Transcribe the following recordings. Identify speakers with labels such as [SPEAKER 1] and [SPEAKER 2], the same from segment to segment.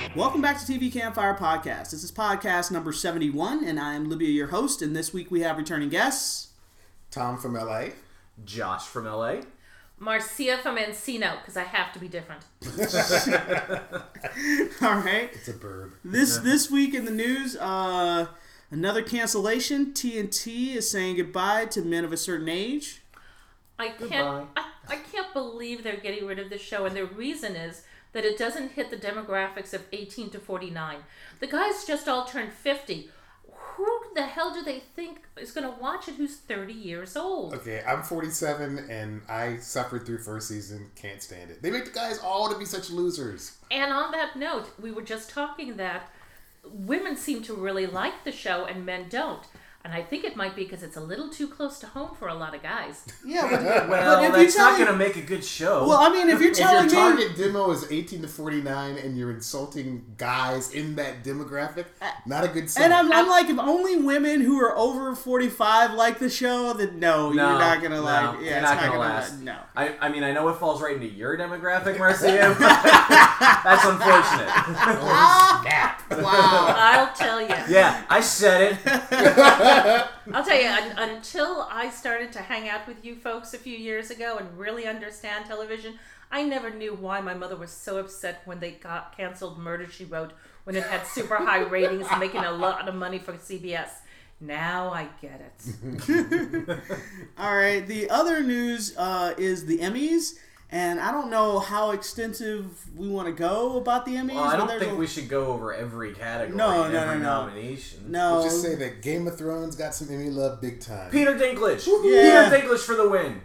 [SPEAKER 1] Welcome back to TV Campfire Podcast. This is podcast number 71, and I am Libya, your host. And this week we have returning guests.
[SPEAKER 2] Tom from LA.
[SPEAKER 3] Josh from LA.
[SPEAKER 4] Marcia from Encino, because I have to be different.
[SPEAKER 1] All right.
[SPEAKER 2] It's a burb.
[SPEAKER 1] This week in the news, another cancellation. TNT is saying goodbye to men of a certain age.
[SPEAKER 4] I can't believe they're getting rid of the show, and the reason is that it doesn't hit the demographics of 18 to 49. The guys just all turned 50. Who the hell do they think is going to watch it who's 30 years old?
[SPEAKER 2] Okay, I'm 47 and I suffered through first season. Can't stand it. They make the guys all to be such losers.
[SPEAKER 4] And on that note, we were just talking that women seem to really like the show and men don't. And I think it might be because it's a little too close to home for a lot of guys.
[SPEAKER 1] Yeah,
[SPEAKER 3] Well,
[SPEAKER 1] if
[SPEAKER 3] that's
[SPEAKER 1] you're
[SPEAKER 3] not
[SPEAKER 1] telling-
[SPEAKER 3] going to make a good show.
[SPEAKER 1] Well, I mean, if you're telling
[SPEAKER 2] If your
[SPEAKER 1] me...
[SPEAKER 2] target demo is 18 to 49 and you're insulting guys in that demographic, not a good sign.
[SPEAKER 1] And I'm like, if only women who are over 45 like the show, then no, you're not going to like...
[SPEAKER 3] you're not going to last.
[SPEAKER 1] No.
[SPEAKER 3] I mean, I know it falls right into your demographic, Marcia, but that's unfortunate.
[SPEAKER 2] Oh, snap.
[SPEAKER 1] Wow.
[SPEAKER 4] I'll tell you.
[SPEAKER 3] Yeah, I said it.
[SPEAKER 4] I'll tell you, until I started to hang out with you folks a few years ago and really understand television, I never knew why my mother was so upset when they got canceled Murder, She Wrote, when it had super high ratings and making a lot of money for CBS. Now I get it.
[SPEAKER 1] All right, the other news is the Emmys. And I don't know how extensive we want to go about the Emmys.
[SPEAKER 3] Well, I don't think we should go over every category and every nomination.
[SPEAKER 1] No.
[SPEAKER 2] We'll just say that Game of Thrones got some Emmy love big time.
[SPEAKER 3] Peter Dinklage.
[SPEAKER 1] Yeah.
[SPEAKER 3] Peter Dinklage for the win.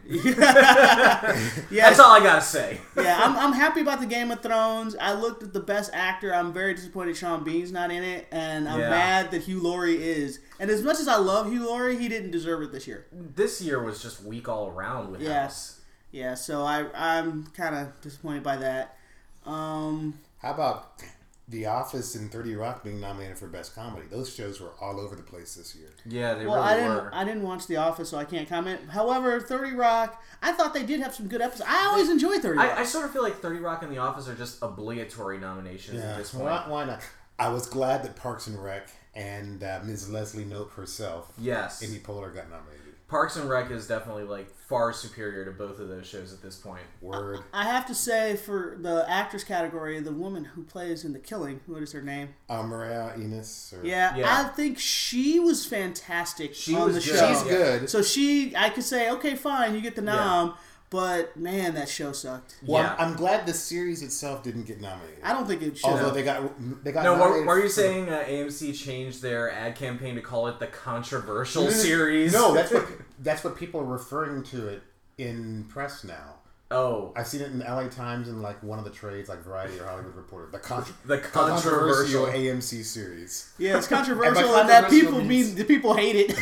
[SPEAKER 1] Yeah.
[SPEAKER 3] That's all I got to say.
[SPEAKER 1] Yeah, I'm happy about the Game of Thrones. I looked at the best actor. I'm very disappointed Sean Bean's not in it. And I'm mad that Hugh Laurie is. And as much as I love Hugh Laurie, he didn't deserve it this year.
[SPEAKER 3] This year was just weak all around with House.
[SPEAKER 1] Yeah, so I'm kind of disappointed by that.
[SPEAKER 2] How about The Office and 30 Rock being nominated for Best Comedy? Those shows were all over the place this year.
[SPEAKER 3] Yeah, they
[SPEAKER 1] Well,
[SPEAKER 3] really were.
[SPEAKER 1] I didn't watch The Office, so I can't comment. However, 30 Rock, I thought they did have some good episodes. I always enjoy 30 Rock.
[SPEAKER 3] I sort of feel like 30 Rock and The Office are just obligatory nominations at this point.
[SPEAKER 2] Why not? I was glad that Parks and Rec and Ms. Leslie Knope herself,
[SPEAKER 3] Yes.
[SPEAKER 2] Amy Poehler, got nominated.
[SPEAKER 3] Parks and Rec is definitely like far superior to both of those shows at this point.
[SPEAKER 2] Word.
[SPEAKER 1] I have to say, for the actress category, the woman who plays in The Killing, what is her name?
[SPEAKER 2] Maria Enos.
[SPEAKER 1] Yeah, I think she was fantastic on the show.
[SPEAKER 2] She's good.
[SPEAKER 1] So I could say, okay, fine, you get the nom, but man, that show sucked.
[SPEAKER 2] Well, I'm glad the series itself didn't get nominated.
[SPEAKER 1] I don't think it should.
[SPEAKER 2] Although they got
[SPEAKER 3] No,
[SPEAKER 2] nominated.
[SPEAKER 3] were you saying AMC changed their ad campaign to call it the controversial series?
[SPEAKER 2] No, that's what people are referring to it in press now.
[SPEAKER 3] Oh,
[SPEAKER 2] I've seen it in the LA Times and like one of the trades, like Variety or Hollywood Reporter. The
[SPEAKER 3] controversial
[SPEAKER 2] AMC series.
[SPEAKER 1] Yeah, it's controversial
[SPEAKER 2] And by
[SPEAKER 1] and that
[SPEAKER 2] controversial
[SPEAKER 1] people
[SPEAKER 2] means-
[SPEAKER 1] the people hate it.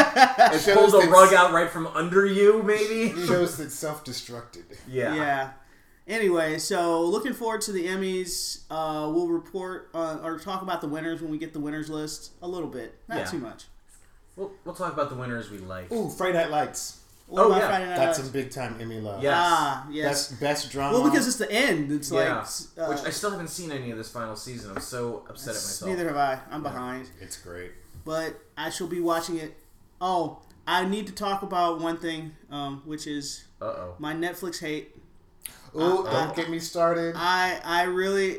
[SPEAKER 3] it pulled the rug out right from under you, maybe.
[SPEAKER 2] Shows that self-destructed.
[SPEAKER 3] Yeah.
[SPEAKER 1] Yeah. Anyway, so looking forward to the Emmys. We'll report or talk about the winners when we get the winners list a little bit, not too much.
[SPEAKER 3] We'll talk about the winners we like.
[SPEAKER 2] Ooh, Friday Night Lights.
[SPEAKER 1] What about Friday Night
[SPEAKER 2] That's
[SPEAKER 1] Lights?
[SPEAKER 2] some big time Emmy love.
[SPEAKER 3] Yes.
[SPEAKER 1] Yes.
[SPEAKER 2] Best drama.
[SPEAKER 1] Well, because it's the end. It's
[SPEAKER 3] Which
[SPEAKER 1] like
[SPEAKER 3] I still haven't seen any of this final season. I'm so upset at myself.
[SPEAKER 1] neither have I. I'm behind.
[SPEAKER 2] It's great.
[SPEAKER 1] But I shall be watching it. Oh, I need to talk about one thing, which is my Netflix hate.
[SPEAKER 2] Ooh, don't get me started.
[SPEAKER 1] I really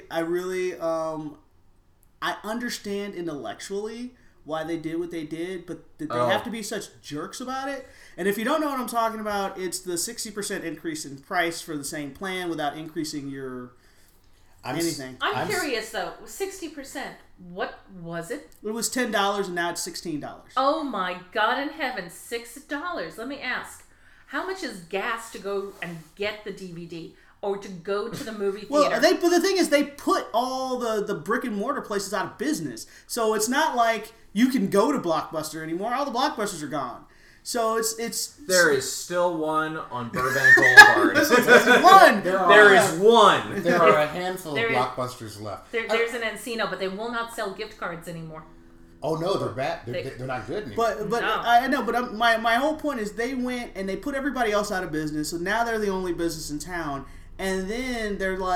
[SPEAKER 1] I understand intellectually why they did what they did, but did they have to be such jerks about it? And if you don't know what I'm talking about, it's the 60% increase in price for the same plan without increasing your anything.
[SPEAKER 4] I'm curious though, 60%. What was it?
[SPEAKER 1] It was $10 and now it's $16.
[SPEAKER 4] Oh my God in heaven, $6. Let me ask, how much is gas to go and get the DVD? Or to go to the movie theater.
[SPEAKER 1] Well, but the thing is, they put all the brick and mortar places out of business. So it's not like you can go to Blockbuster anymore. All the Blockbusters are gone. So it's
[SPEAKER 3] There is still one on Burbank Boulevard.
[SPEAKER 1] one.
[SPEAKER 3] There is one.
[SPEAKER 2] There are a handful
[SPEAKER 4] There
[SPEAKER 2] of
[SPEAKER 4] is-
[SPEAKER 2] Blockbusters left.
[SPEAKER 4] There's an Encino, but they will not sell gift cards anymore.
[SPEAKER 2] Oh no, they're bad. They're not good anymore.
[SPEAKER 1] But
[SPEAKER 4] No.
[SPEAKER 1] I know. But my whole point is they went and they put everybody else out of business. So now they're the only business in town. And then they're like,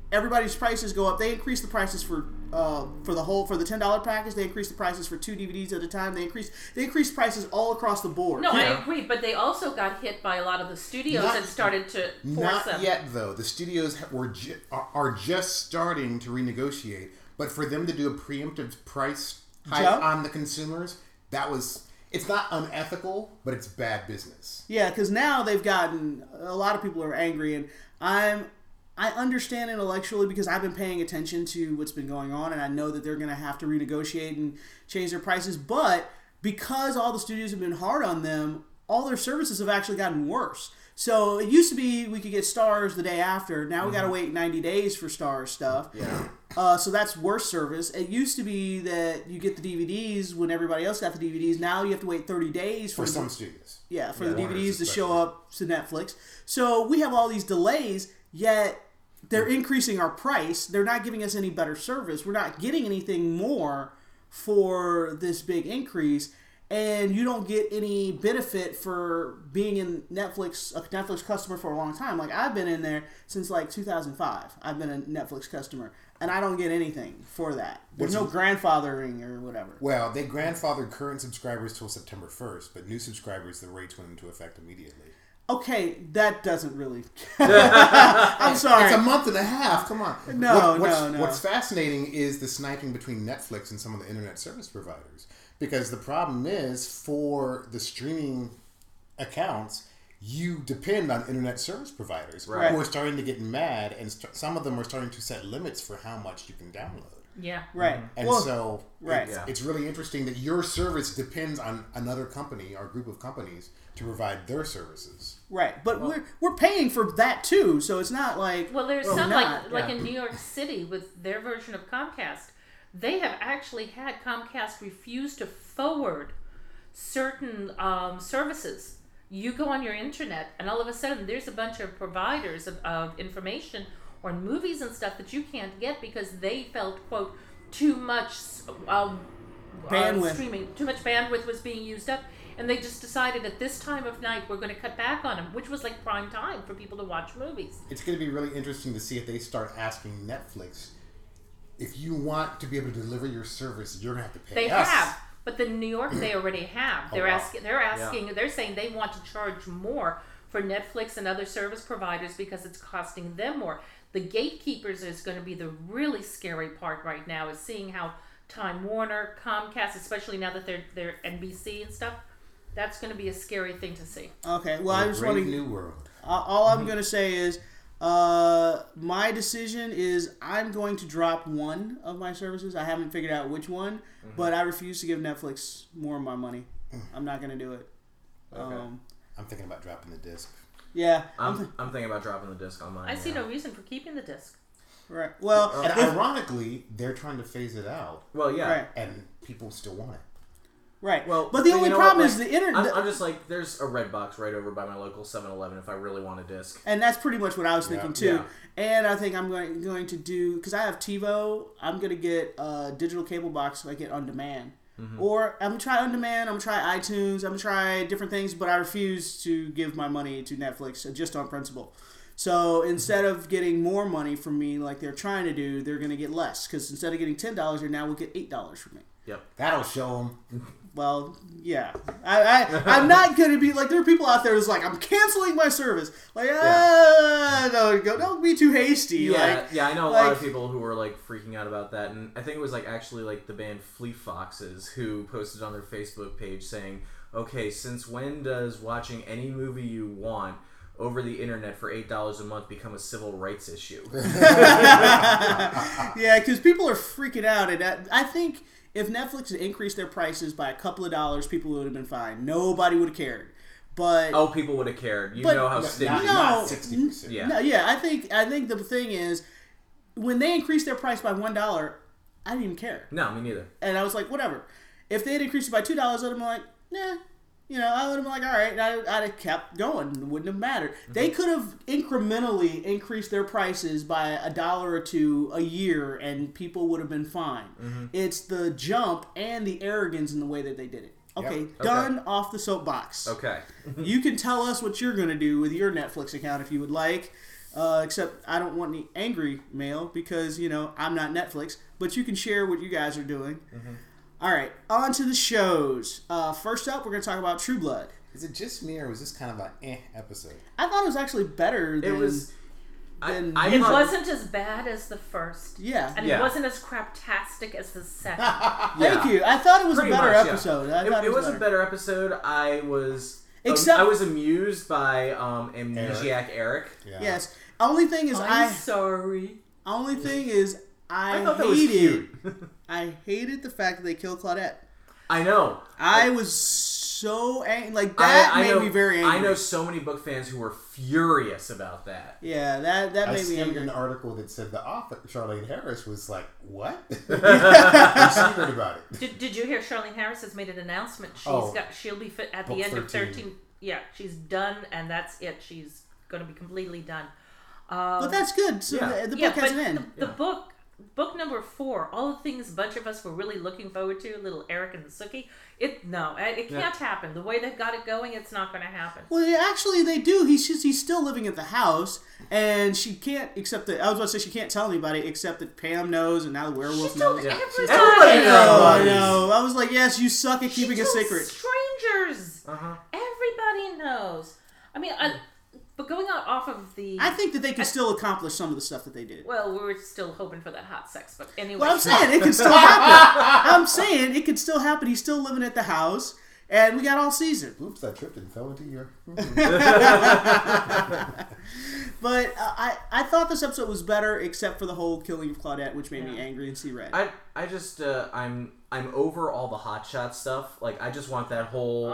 [SPEAKER 1] everybody's prices go up. They increase the prices for the $10 package. They increase the prices for 2 DVDs at a time. They increase prices all across the board.
[SPEAKER 4] No, I agree, but they also got hit by a lot of the studios and started to force them.
[SPEAKER 2] Not yet, though. The studios are just starting to renegotiate, but for them to do a preemptive price hike on the consumers, it's not unethical, but it's bad business.
[SPEAKER 1] Yeah, because now they've gotten, a lot of people are angry, and I understand intellectually because I've been paying attention to what's been going on, and I know that they're going to have to renegotiate and change their prices. But because all the studios have been hard on them, all their services have actually gotten worse. So it used to be we could get Stars the day after. Now we got to wait 90 days for Stars stuff.
[SPEAKER 3] Yeah.
[SPEAKER 1] So that's worse service. It used to be that you get the DVDs when everybody else got the DVDs. Now you have to wait 30 days
[SPEAKER 2] for some studios.
[SPEAKER 1] Yeah, for the DVDs to show up to Netflix. So we have all these delays, yet they're increasing our price. They're not giving us any better service. We're not getting anything more for this big increase. And you don't get any benefit for being a Netflix customer for a long time. Like, I've been in there since like 2005. I've been a Netflix customer, and I don't get anything for that. There's no grandfathering or whatever.
[SPEAKER 2] Well, they grandfathered current subscribers till September 1st, but new subscribers, the rates went into effect immediately.
[SPEAKER 1] Okay, that doesn't really... I'm sorry.
[SPEAKER 2] It's a month and a half. Come on.
[SPEAKER 1] No.
[SPEAKER 2] What's fascinating is the sniping between Netflix and some of the internet service providers. Because the problem is, for the streaming accounts, you depend on internet service providers who are starting to get mad, and some of them are starting to set limits for how much you can download.
[SPEAKER 4] Yeah.
[SPEAKER 1] Right.
[SPEAKER 2] And it's really interesting that your service depends on another company or group of companies to provide their services.
[SPEAKER 1] Right. But we're paying for that too, so it's not like...
[SPEAKER 4] Well, there's some, like in New York City with their version of Comcast, they have actually had Comcast refuse to forward certain services. You go on your internet, and all of a sudden there's a bunch of providers of information or movies and stuff that you can't get because they felt, quote, too much
[SPEAKER 1] bandwidth.
[SPEAKER 4] Streaming, too much bandwidth was being used up. And they just decided at this time of night we're going to cut back on them, which was like prime time for people to watch movies.
[SPEAKER 2] It's going to be really interesting to see if they start asking Netflix, if you want to be able to deliver your service, you're going to have to pay us. They have,
[SPEAKER 4] but in New York they already have. They're asking. They're saying they want to charge more for Netflix and other service providers because it's costing them more. The gatekeepers is going to be the really scary part right now, is seeing how Time Warner, Comcast, especially now that they're NBC and stuff. That's going to be a scary thing to see.
[SPEAKER 1] Okay, well, I just want to...
[SPEAKER 2] new world.
[SPEAKER 1] All I'm going to say is, my decision is I'm going to drop one of my services. I haven't figured out which one, but I refuse to give Netflix more of my money. I'm not going to do it.
[SPEAKER 3] Okay.
[SPEAKER 2] I'm thinking about dropping the disc.
[SPEAKER 1] Yeah.
[SPEAKER 3] I'm thinking about dropping the disc on mine.
[SPEAKER 4] I see no reason for keeping the disc.
[SPEAKER 1] Right. Well,
[SPEAKER 2] and ironically, they're trying to phase it out.
[SPEAKER 3] Well, yeah.
[SPEAKER 1] Right.
[SPEAKER 2] And people still want it.
[SPEAKER 1] Right.
[SPEAKER 3] Well,
[SPEAKER 1] but the only problem is the internet.
[SPEAKER 3] I'm just like, there's a Redbox right over by my local 7-Eleven if I really want a disc.
[SPEAKER 1] And that's pretty much what I was thinking too.
[SPEAKER 3] Yeah.
[SPEAKER 1] And I think I'm going to do, because I have TiVo, I'm going to get a digital cable box so I get on demand. Or I'm going to try on demand, I'm going to try iTunes, I'm going to try different things, but I refuse to give my money to Netflix just on principle. So instead of getting more money from me like they're trying to do, they're going to get less. Because instead of getting $10, they now will get $8 from me.
[SPEAKER 3] Yep.
[SPEAKER 2] That'll show them.
[SPEAKER 1] Well, yeah. I'm not going to be like, there are people out there who's like, I'm canceling my service. Like, don't be too hasty.
[SPEAKER 3] Yeah, I know a lot of people who were like freaking out about that. And I think it was like actually like the band Fleet Foxes who posted on their Facebook page saying, okay, since when does watching any movie you want over the internet for $8 a month become a civil rights issue?
[SPEAKER 1] Yeah, because people are freaking out. And I think if Netflix had increased their prices by a couple of dollars, people would have been fine. Nobody would have cared. But
[SPEAKER 3] people would have cared. You know how stingy.
[SPEAKER 2] Not 60%.
[SPEAKER 1] Yeah. No, yeah. I think the thing is, when they increased their price by $1, I didn't even care.
[SPEAKER 3] No, me neither.
[SPEAKER 1] And I was like, whatever. If they had increased it by $2, I would have been like, nah. You know, I would have been like, all right, I'd have kept going. It wouldn't have mattered. They could have incrementally increased their prices by $1 or $2 a year, and people would have been fine. It's the jump and the arrogance in the way that they did it. Okay, done. Off the soapbox.
[SPEAKER 3] Okay.
[SPEAKER 1] You can tell us what you're going to do with your Netflix account if you would like. Except I don't want any angry mail because, I'm not Netflix. But you can share what you guys are doing. Mm-hmm. All right, on to the shows. First up, we're going to talk about True Blood.
[SPEAKER 2] Is it just me, or was this kind of an episode?
[SPEAKER 1] I thought it was actually better than...
[SPEAKER 3] It was...
[SPEAKER 4] It wasn't as bad as the first.
[SPEAKER 1] Yeah.
[SPEAKER 4] And it wasn't as craptastic as the second.
[SPEAKER 1] Thank you. I thought it was
[SPEAKER 3] Pretty
[SPEAKER 1] a better
[SPEAKER 3] much,
[SPEAKER 1] episode.
[SPEAKER 3] Yeah. It was a better episode. I was amused by Amnesiac Eric.
[SPEAKER 2] Yeah.
[SPEAKER 1] Yes. Only thing is
[SPEAKER 4] I'm sorry.
[SPEAKER 1] Only thing is I
[SPEAKER 3] thought that was cute.
[SPEAKER 1] I hated the fact that they killed Claudette.
[SPEAKER 3] I know.
[SPEAKER 1] I was so angry. Like, that made me very angry.
[SPEAKER 3] I know so many book fans who were furious about that.
[SPEAKER 1] Yeah, that made me angry.
[SPEAKER 2] I skimmed an article that said the author, Charlaine Harris, was like, what? You're secret about it.
[SPEAKER 4] Did you hear Charlaine Harris has made an announcement? She'll be fit at the end of 13. Yeah, she's done, and that's it. She's going to be completely done.
[SPEAKER 1] But that's good. So the book has an end.
[SPEAKER 4] The book number 4, all the things a bunch of us were really looking forward to, little Eric and Sookie. It can't happen. The way they've got it going, it's not going to happen.
[SPEAKER 1] Well, actually, they do. He's still living at the house, and she can't accept that. I was about to say she can't tell anybody except that Pam knows, and now the werewolf knows.
[SPEAKER 4] Everybody
[SPEAKER 1] knows. I know. I was like, yes, you suck at keeping a secret.
[SPEAKER 4] Strangers. Everybody knows. I mean, but going off of the...
[SPEAKER 1] I think that they can still accomplish some of the stuff that they did.
[SPEAKER 4] Well, we were still hoping for that hot sex, but anyway.
[SPEAKER 1] Well, I'm saying it can still happen. I'm saying it can still happen. He's still living at the house, and we got all season.
[SPEAKER 2] Oops, I tripped and fell into your...
[SPEAKER 1] But I thought this episode was better, except for the whole killing of Claudette, which made me angry and see red.
[SPEAKER 3] I just I'm over all the hotshot stuff. Like, I just want that whole...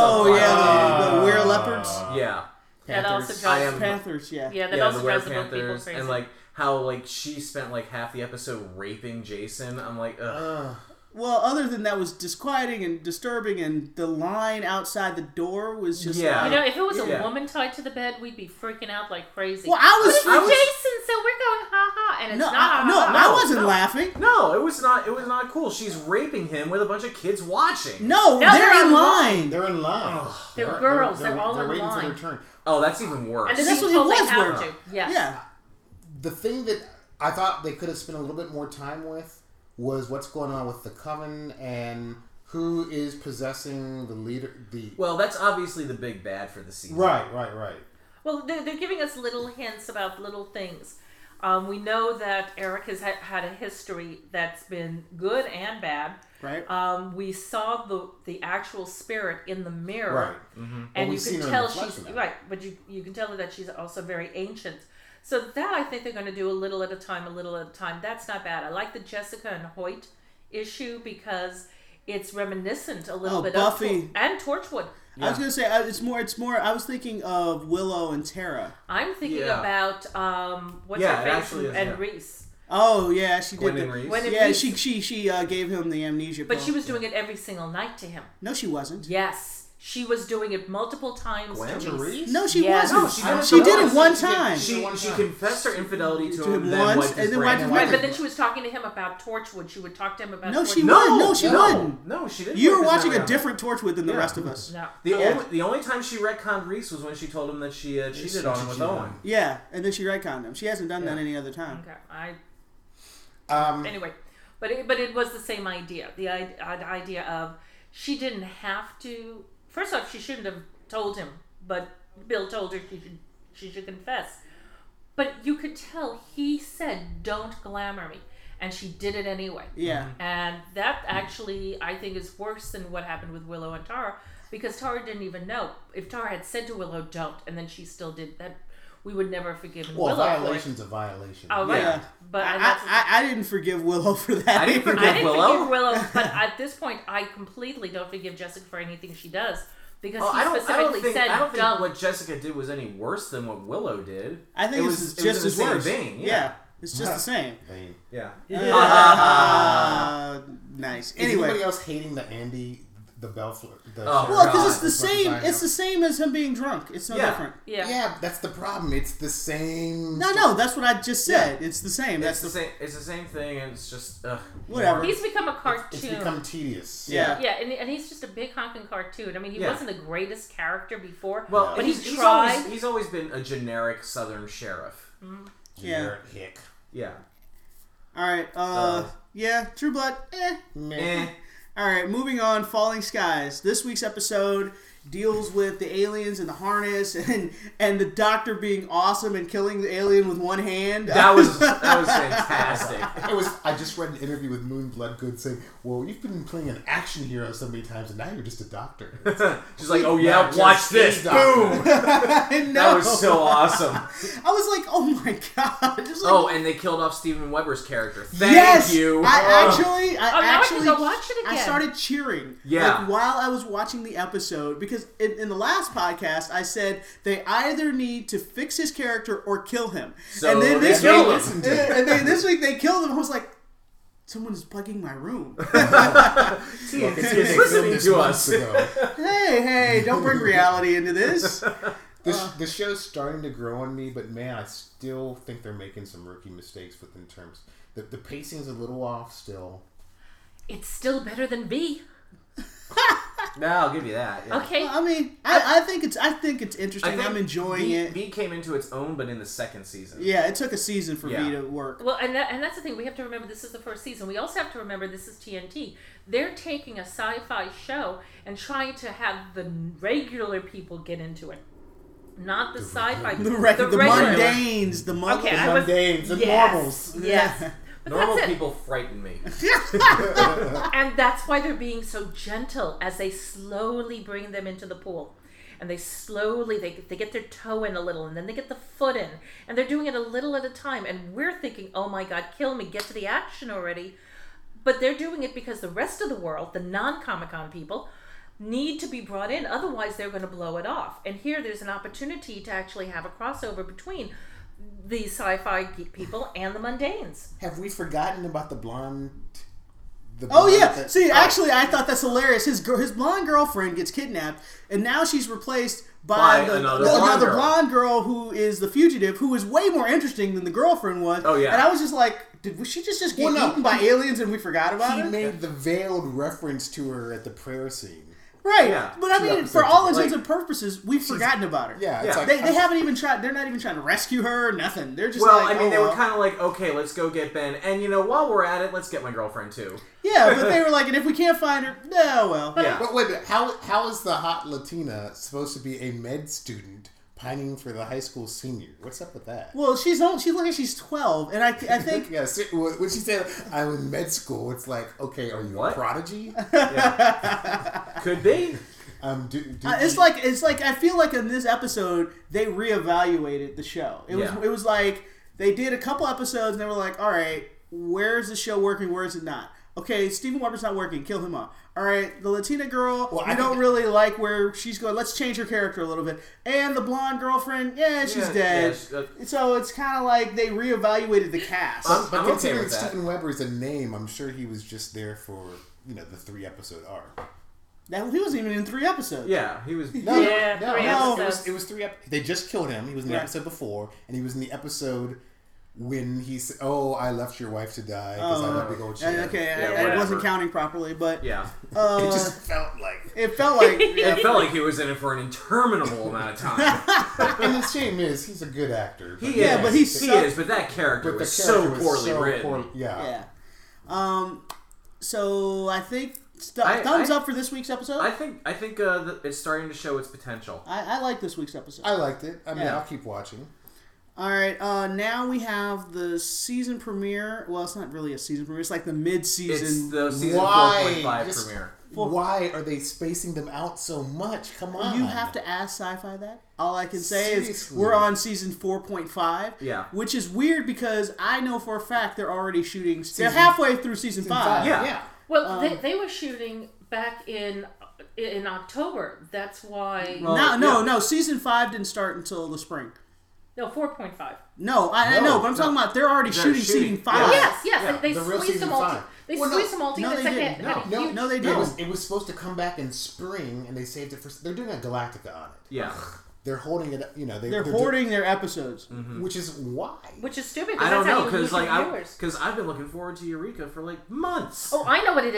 [SPEAKER 1] the were leopards.
[SPEAKER 3] Yeah.
[SPEAKER 4] That also
[SPEAKER 1] drives Panthers, yeah.
[SPEAKER 4] Yeah, that also drives the book people
[SPEAKER 3] Panthers,
[SPEAKER 4] crazy.
[SPEAKER 3] and like how like she spent like half the episode raping Jason. I'm like, ugh.
[SPEAKER 1] Well, other than that was disquieting and disturbing, and the line outside the door was just like...
[SPEAKER 4] if it was a woman tied to the bed, we'd be freaking out like crazy.
[SPEAKER 1] Well, I was
[SPEAKER 4] Jason, so we're going ha-ha, and it's not ha-ha.
[SPEAKER 1] I wasn't laughing.
[SPEAKER 3] No, it was not cool. She's raping him with a bunch of kids watching.
[SPEAKER 1] No, they're in line.
[SPEAKER 2] They're in line.
[SPEAKER 4] They're girls. They're all in line.
[SPEAKER 2] They're waiting for their turn.
[SPEAKER 3] Oh, that's even worse.
[SPEAKER 4] And that's what it was worse. Yes.
[SPEAKER 1] Yeah.
[SPEAKER 2] The thing that I thought they could have spent a little bit more time with was what's going on with the Coven and who is possessing the leader.
[SPEAKER 3] Well, that's obviously the big bad for the season.
[SPEAKER 2] Right.
[SPEAKER 4] Well, they're giving us little hints about little things. We know that Eric has had a history that's been good and bad.
[SPEAKER 1] Right.
[SPEAKER 4] We saw the actual spirit in the mirror,
[SPEAKER 2] right? Mm-hmm.
[SPEAKER 4] And you can tell she's right, but you can tell that she's also very ancient. So that I think they're going to do a little at a time. That's not bad. I like the Jessica and Hoyt issue because it's reminiscent a little bit
[SPEAKER 1] Buffy.
[SPEAKER 4] of and Torchwood.
[SPEAKER 1] Yeah. I was going to say it's more. I was thinking of Willow and Tara.
[SPEAKER 4] I'm thinking about what's her face and Reese.
[SPEAKER 1] Oh yeah, she did.
[SPEAKER 3] Reese.
[SPEAKER 1] She gave him the amnesia.
[SPEAKER 4] But she was doing it every single night to him.
[SPEAKER 1] No, she wasn't.
[SPEAKER 4] Yes. She was doing it multiple times to
[SPEAKER 2] Reese.
[SPEAKER 1] No, she wasn't.
[SPEAKER 3] No,
[SPEAKER 1] she did it one time.
[SPEAKER 3] She confessed her infidelity to him once,
[SPEAKER 1] and then wiped his brain.
[SPEAKER 4] Right, but then she was talking to him about Torchwood. She would talk to him about Torchwood.
[SPEAKER 1] She wouldn't.
[SPEAKER 3] No, she didn't.
[SPEAKER 1] You were watching a different Torchwood than the rest of us.
[SPEAKER 4] No.
[SPEAKER 3] The only time she retconned Reese was when she told him that she cheated on him with Owen.
[SPEAKER 1] Yeah, and then she retconned him. She hasn't done that any other time.
[SPEAKER 4] Okay. Anyway, but it was the same idea. The idea of she didn't have to. First off, she shouldn't have told him, but Bill told her she should confess. But you could tell he said, "Don't glamour me," and she did it anyway.
[SPEAKER 1] Yeah.
[SPEAKER 4] And that actually, I think, is worse than what happened with Willow and Tara, because Tara didn't even know. If Tara had said to Willow, "Don't," and then she still did that, we would never have forgiven Willow.
[SPEAKER 2] Well, violation's a violation.
[SPEAKER 4] Oh, right.
[SPEAKER 1] Yeah.
[SPEAKER 4] But
[SPEAKER 1] I didn't forgive Willow for that.
[SPEAKER 3] I didn't forgive
[SPEAKER 4] Willow, but at this point, I completely don't forgive Jessica for anything she does because he specifically said,
[SPEAKER 3] I don't think what Jessica did was any worse than what Willow did.
[SPEAKER 1] I think it's just as worse.
[SPEAKER 3] Vein,
[SPEAKER 1] yeah, it's just the same.
[SPEAKER 3] Yeah.
[SPEAKER 1] Nice.
[SPEAKER 2] Is
[SPEAKER 1] Anyway,
[SPEAKER 2] anybody else hating the Andy? The Belfleur.
[SPEAKER 1] Well, because it's the same. It's the same as him being drunk. It's no different.
[SPEAKER 4] Yeah,
[SPEAKER 2] that's the problem. It's the same.
[SPEAKER 1] No, that's what I just said. Yeah. It's the same.
[SPEAKER 3] It's the same. It's the same thing, and it's just
[SPEAKER 1] whatever.
[SPEAKER 4] He's become a cartoon.
[SPEAKER 2] It's become tedious.
[SPEAKER 1] Yeah,
[SPEAKER 4] and he's just a big honking cartoon. I mean, he wasn't the greatest character before.
[SPEAKER 3] Well,
[SPEAKER 4] but
[SPEAKER 3] he's
[SPEAKER 4] tried.
[SPEAKER 3] He's always been a generic Southern sheriff.
[SPEAKER 2] Generic hick.
[SPEAKER 3] Yeah.
[SPEAKER 1] All right. Yeah, True Blood.
[SPEAKER 2] Meh.
[SPEAKER 1] All right, moving on. Falling Skies. This week's episode deals with the aliens and the harness and the doctor being awesome and killing the alien with one hand.
[SPEAKER 3] That was fantastic.
[SPEAKER 2] I just read an interview with Moon Bloodgood saying, "Well, you've been playing an action hero so many times, and now you're just a doctor."
[SPEAKER 3] She's like, "Oh yeah, watch this! Boom!" That was so awesome.
[SPEAKER 1] I was like, "Oh my god!" Just like,
[SPEAKER 3] Oh, and they killed off Steven Weber's character. Thank you.
[SPEAKER 1] I actually
[SPEAKER 4] now I can go watch it again.
[SPEAKER 1] I started cheering.
[SPEAKER 3] Yeah.
[SPEAKER 1] Like, while I was watching the episode, because in the last podcast I said they either need to fix his character or kill him.
[SPEAKER 3] So
[SPEAKER 1] and then this
[SPEAKER 3] they
[SPEAKER 1] week,
[SPEAKER 3] killed
[SPEAKER 1] and then this week they killed him. I was like, someone is bugging my room.
[SPEAKER 3] TNT listening to us.
[SPEAKER 1] Hey, don't bring reality into this.
[SPEAKER 2] The show's starting to grow on me, but man, I still think they're making some rookie mistakes within terms. The pacing's a little off still.
[SPEAKER 4] It's still better than B.
[SPEAKER 3] No, I'll give you that. Yeah.
[SPEAKER 4] Okay.
[SPEAKER 1] Well, I mean, I think it's interesting. I'm enjoying it.
[SPEAKER 3] B came into its own, but in the second season.
[SPEAKER 1] Yeah, it took a season for B to work.
[SPEAKER 4] Well, and that's the thing. We have to remember this is the first season. We also have to remember this is TNT. They're taking a sci-fi show and trying to have the regular people get into it. Not the sci-fi.
[SPEAKER 1] The mundanes, the
[SPEAKER 2] mundanes, the normals.
[SPEAKER 4] Yes.
[SPEAKER 3] Normal people frighten me.
[SPEAKER 4] And that's why they're being so gentle as they slowly bring them into the pool. And they slowly, they get their toe in a little, and then they get the foot in. And they're doing it a little at a time. And we're thinking, oh my God, kill me, get to the action already. But they're doing it because the rest of the world, the non-Comic-Con people, need to be brought in. Otherwise, they're going to blow it off. And here there's an opportunity to actually have a crossover between the sci-fi people and the mundanes.
[SPEAKER 2] Have we forgotten about the blonde?
[SPEAKER 1] Actually, I thought that's hilarious. His blonde girlfriend gets kidnapped, and now she's replaced by another blonde girl who is the fugitive, who is way more interesting than the girlfriend was. Oh yeah, and I was just like, did she just get eaten by aliens and we forgot about her?
[SPEAKER 2] He made the veiled reference to her at the prayer scene.
[SPEAKER 1] Right, yeah. But I mean, for all intents and purposes, we've forgotten about her.
[SPEAKER 2] Yeah, it's like,
[SPEAKER 1] they haven't even tried. They're not even trying to rescue her. Nothing. They're just
[SPEAKER 3] they were kind of like, okay, let's go get Ben, and while we're at it, let's get my girlfriend too.
[SPEAKER 1] Yeah, but they were like, and if we can't find her, no, well.
[SPEAKER 2] Yeah. But wait a minute, how is the hot Latina supposed to be a med student pining for the high school senior? What's up with that?
[SPEAKER 1] Well, she looks like she's 12, and I think
[SPEAKER 2] when she said I'm in med school, it's like, okay, are you a prodigy?
[SPEAKER 3] Could be.
[SPEAKER 1] It's like I feel like in this episode they reevaluated the show. It was like they did a couple episodes and they were like, all right, where's the show working? Where is it not? Okay, Steven Weber's not working. Kill him off. All right, the Latina girl, I don't really like where she's going. Let's change her character a little bit. And the blonde girlfriend, she's dead. So it's kind of like they reevaluated the cast.
[SPEAKER 2] But considering Steven Weber is a name, I'm sure he was just there for the 3-episode arc.
[SPEAKER 1] He wasn't even in 3 episodes.
[SPEAKER 3] Yeah, he was.
[SPEAKER 4] 3 episodes.
[SPEAKER 2] It was 3 episodes. They just killed him. He was in the episode before, and he was in the episode when he said, "Oh, I left your wife to die because I had a big old shit."
[SPEAKER 1] Okay, I wasn't counting properly, but
[SPEAKER 2] it just felt like
[SPEAKER 1] it felt like
[SPEAKER 3] he was in it for an interminable amount of time.
[SPEAKER 2] And the shame is, he's a good actor.
[SPEAKER 3] He is, but that character was so poorly written.
[SPEAKER 1] Yeah. So I think thumbs up for this week's episode.
[SPEAKER 3] I think it's starting to show its potential.
[SPEAKER 1] I like this week's episode.
[SPEAKER 2] I liked it. I mean, I'll keep watching.
[SPEAKER 1] All right, now we have the season premiere. Well, it's not really a season premiere. It's like the mid-season.
[SPEAKER 3] It's the season 4.5 premiere.
[SPEAKER 2] Why are they spacing them out so much? Come on.
[SPEAKER 1] You have to ask Sci-Fi that. All I can say is we're on season 4.5.
[SPEAKER 3] Yeah.
[SPEAKER 1] Which is weird because I know for a fact they're already shooting. They're halfway through season 5.
[SPEAKER 3] Yeah.
[SPEAKER 4] Well, they were shooting back in October. That's why.
[SPEAKER 1] No. Season 5 didn't start until the spring.
[SPEAKER 4] No, 4.5.
[SPEAKER 1] No, I know, but I'm talking about they're already shooting season 5.
[SPEAKER 4] Yes. They squeezed them all. They squeezed them all together.
[SPEAKER 1] No, they didn't.
[SPEAKER 2] It was supposed to come back in spring, and they saved it for. They're doing a Galactica on it.
[SPEAKER 3] Yeah.
[SPEAKER 2] They're holding it.
[SPEAKER 1] They're hoarding their episodes,
[SPEAKER 2] which is why.
[SPEAKER 4] Which is stupid.
[SPEAKER 3] I don't know because I've been looking forward to Eureka for like months.
[SPEAKER 4] Oh, I know what it is.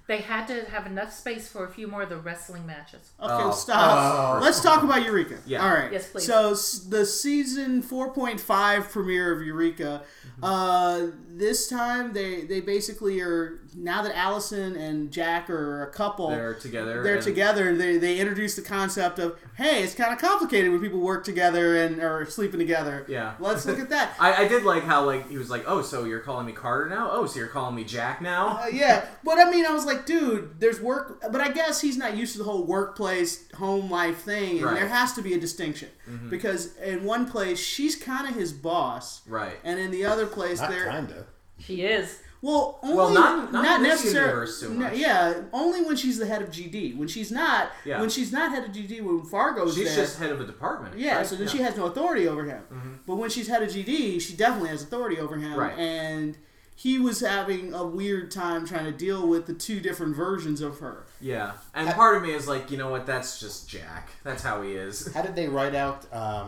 [SPEAKER 4] They had to have enough space for a few more of the wrestling matches.
[SPEAKER 1] Okay, stop. Let's talk about Eureka.
[SPEAKER 3] Yeah.
[SPEAKER 1] All right.
[SPEAKER 4] Yes, please.
[SPEAKER 1] So the season 4.5 premiere of Eureka. This time they basically are, now that Allison and Jack are a couple,
[SPEAKER 3] They're together.
[SPEAKER 1] They introduce the concept of, hey, it's kind of complicated when people work together and are sleeping together.
[SPEAKER 3] Yeah.
[SPEAKER 1] Let's look at that.
[SPEAKER 3] I did like how he was like, oh, so you're calling me Carter now? Oh, so you're calling me Jack now?
[SPEAKER 1] Yeah, but I mean, I was like, dude, there's work, but I guess he's not used to the whole workplace, home life thing, and
[SPEAKER 3] Right.
[SPEAKER 1] there has to be a distinction. Because in one place, she's kind of his boss.
[SPEAKER 3] Right.
[SPEAKER 1] And in the other place,
[SPEAKER 2] Not
[SPEAKER 1] they're...
[SPEAKER 2] kinda.
[SPEAKER 4] She is.
[SPEAKER 1] Well, only,
[SPEAKER 3] Well, not in this
[SPEAKER 1] necessarily.
[SPEAKER 3] universe too much.
[SPEAKER 1] Yeah, only when she's the head of GD. When she's not,
[SPEAKER 3] Yeah.
[SPEAKER 1] when she's not head of GD, when Fargo's
[SPEAKER 3] She's
[SPEAKER 1] there,
[SPEAKER 3] just head of a department.
[SPEAKER 1] yeah,
[SPEAKER 3] right?
[SPEAKER 1] so then she has no authority over him. But when she's head of GD, she definitely has authority over him.
[SPEAKER 3] Right.
[SPEAKER 1] And he was having a weird time trying to deal with the two different versions of her.
[SPEAKER 3] Yeah. And part of me is like, you know what? That's just Jack. That's how he is.
[SPEAKER 2] How did they write out?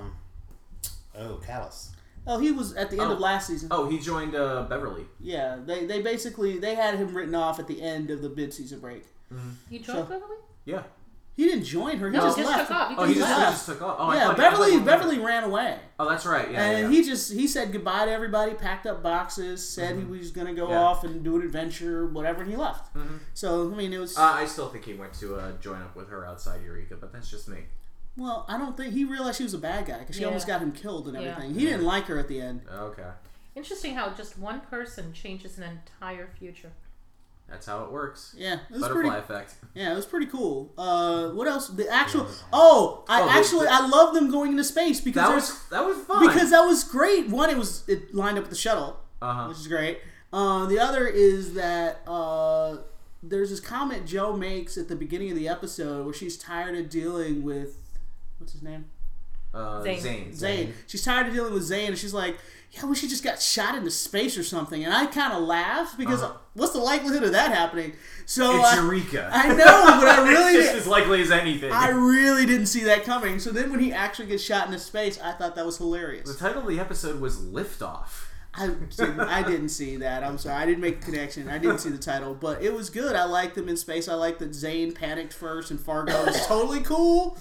[SPEAKER 2] Callus.
[SPEAKER 1] Oh, he was at the end of last season.
[SPEAKER 3] Oh, he joined Beverly.
[SPEAKER 1] Yeah, they basically, they had him written off at the end of the mid-season break.
[SPEAKER 4] You joined Beverly?
[SPEAKER 3] Yeah.
[SPEAKER 1] He didn't join her. He
[SPEAKER 4] No,
[SPEAKER 1] just
[SPEAKER 4] just
[SPEAKER 1] left.
[SPEAKER 4] took off.
[SPEAKER 3] Oh, he
[SPEAKER 1] just
[SPEAKER 3] just
[SPEAKER 1] left.
[SPEAKER 3] took off. Oh, I
[SPEAKER 1] Yeah,
[SPEAKER 3] thought-
[SPEAKER 1] Beverly ran away.
[SPEAKER 3] Oh, that's right. Yeah.
[SPEAKER 1] And
[SPEAKER 3] yeah.
[SPEAKER 1] he said goodbye to everybody, packed up boxes, said he was going to go
[SPEAKER 3] Yeah.
[SPEAKER 1] off and do an adventure, whatever, and he left. So, I mean, it was...
[SPEAKER 3] I still think he went to join up with her outside Eureka, but that's just me.
[SPEAKER 1] well, I don't think... He realized she was a bad guy, because she almost got him killed and
[SPEAKER 4] Yeah.
[SPEAKER 1] everything. He didn't like her at the end.
[SPEAKER 3] Okay.
[SPEAKER 4] Interesting how just one person changes an entire future.
[SPEAKER 3] That's how it works.
[SPEAKER 1] Yeah, it was
[SPEAKER 3] Butterfly
[SPEAKER 1] pretty...
[SPEAKER 3] effect.
[SPEAKER 1] Yeah, it was pretty cool. What else? The actual... I love them going into space, because
[SPEAKER 3] That was fun.
[SPEAKER 1] because that was great. One, it lined up with the shuttle, which is great. The other is that there's this comment Joe makes at the beginning of the episode where she's tired of dealing with, what's his name?
[SPEAKER 3] Zane.
[SPEAKER 1] She's tired of dealing with Zane, and she's like, yeah, well, she just got shot into space or something. And I kind of laughed because what's the likelihood of that happening? So
[SPEAKER 3] It's Eureka.
[SPEAKER 1] I know, but I really
[SPEAKER 3] It's just as likely as anything.
[SPEAKER 1] I really didn't see that coming. So then when he actually gets shot into space, I thought that was hilarious.
[SPEAKER 3] The title of the episode was Liftoff.
[SPEAKER 1] I didn't see that. I'm sorry. I didn't make a connection. I didn't see the title, but it was good. I liked them in space. I liked that Zane panicked first and Fargo was totally cool.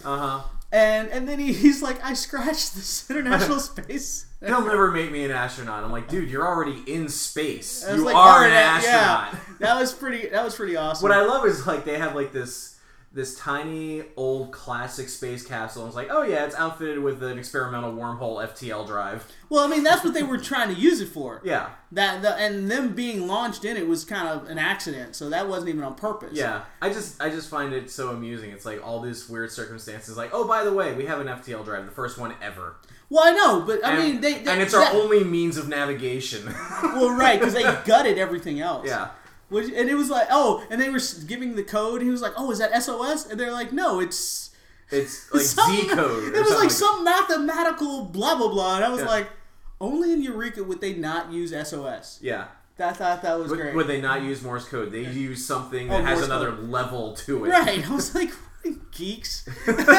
[SPEAKER 1] And then he's like, I scratched this International Space.
[SPEAKER 3] They'll never make me an astronaut. I'm like, dude, you're already in space.
[SPEAKER 1] I was
[SPEAKER 3] You
[SPEAKER 1] like,
[SPEAKER 3] are
[SPEAKER 1] oh,
[SPEAKER 3] an
[SPEAKER 1] yeah,
[SPEAKER 3] astronaut.
[SPEAKER 1] yeah. That was pretty awesome.
[SPEAKER 3] What I love is like they have like this tiny old classic space capsule. And it's like, oh yeah, it's outfitted with an experimental wormhole FTL drive.
[SPEAKER 1] Well, I mean, that's what they were trying to use it for.
[SPEAKER 3] Yeah.
[SPEAKER 1] And them being launched in it was kind of an accident, so that wasn't even on purpose.
[SPEAKER 3] Yeah, I just find it so amusing. It's like all these weird circumstances. Like, oh, by the way, we have an FTL drive, the first one ever.
[SPEAKER 1] Well, I know, but I
[SPEAKER 3] And-
[SPEAKER 1] mean, they
[SPEAKER 3] and it's our only means of navigation.
[SPEAKER 1] Well, right, because they gutted everything else.
[SPEAKER 3] Yeah.
[SPEAKER 1] And it was like, and they were giving the code. He was like, oh, is that SOS? And they're like, no, it's
[SPEAKER 3] like Z code.
[SPEAKER 1] It was like some mathematical blah blah blah, and I was like, only in Eureka would they not use SOS.
[SPEAKER 3] Yeah.
[SPEAKER 1] I thought that was great.
[SPEAKER 3] Would they not use Morse code? They use something that has
[SPEAKER 1] Morse
[SPEAKER 3] another
[SPEAKER 1] code.
[SPEAKER 3] level to it.
[SPEAKER 1] Right. I was like, geeks.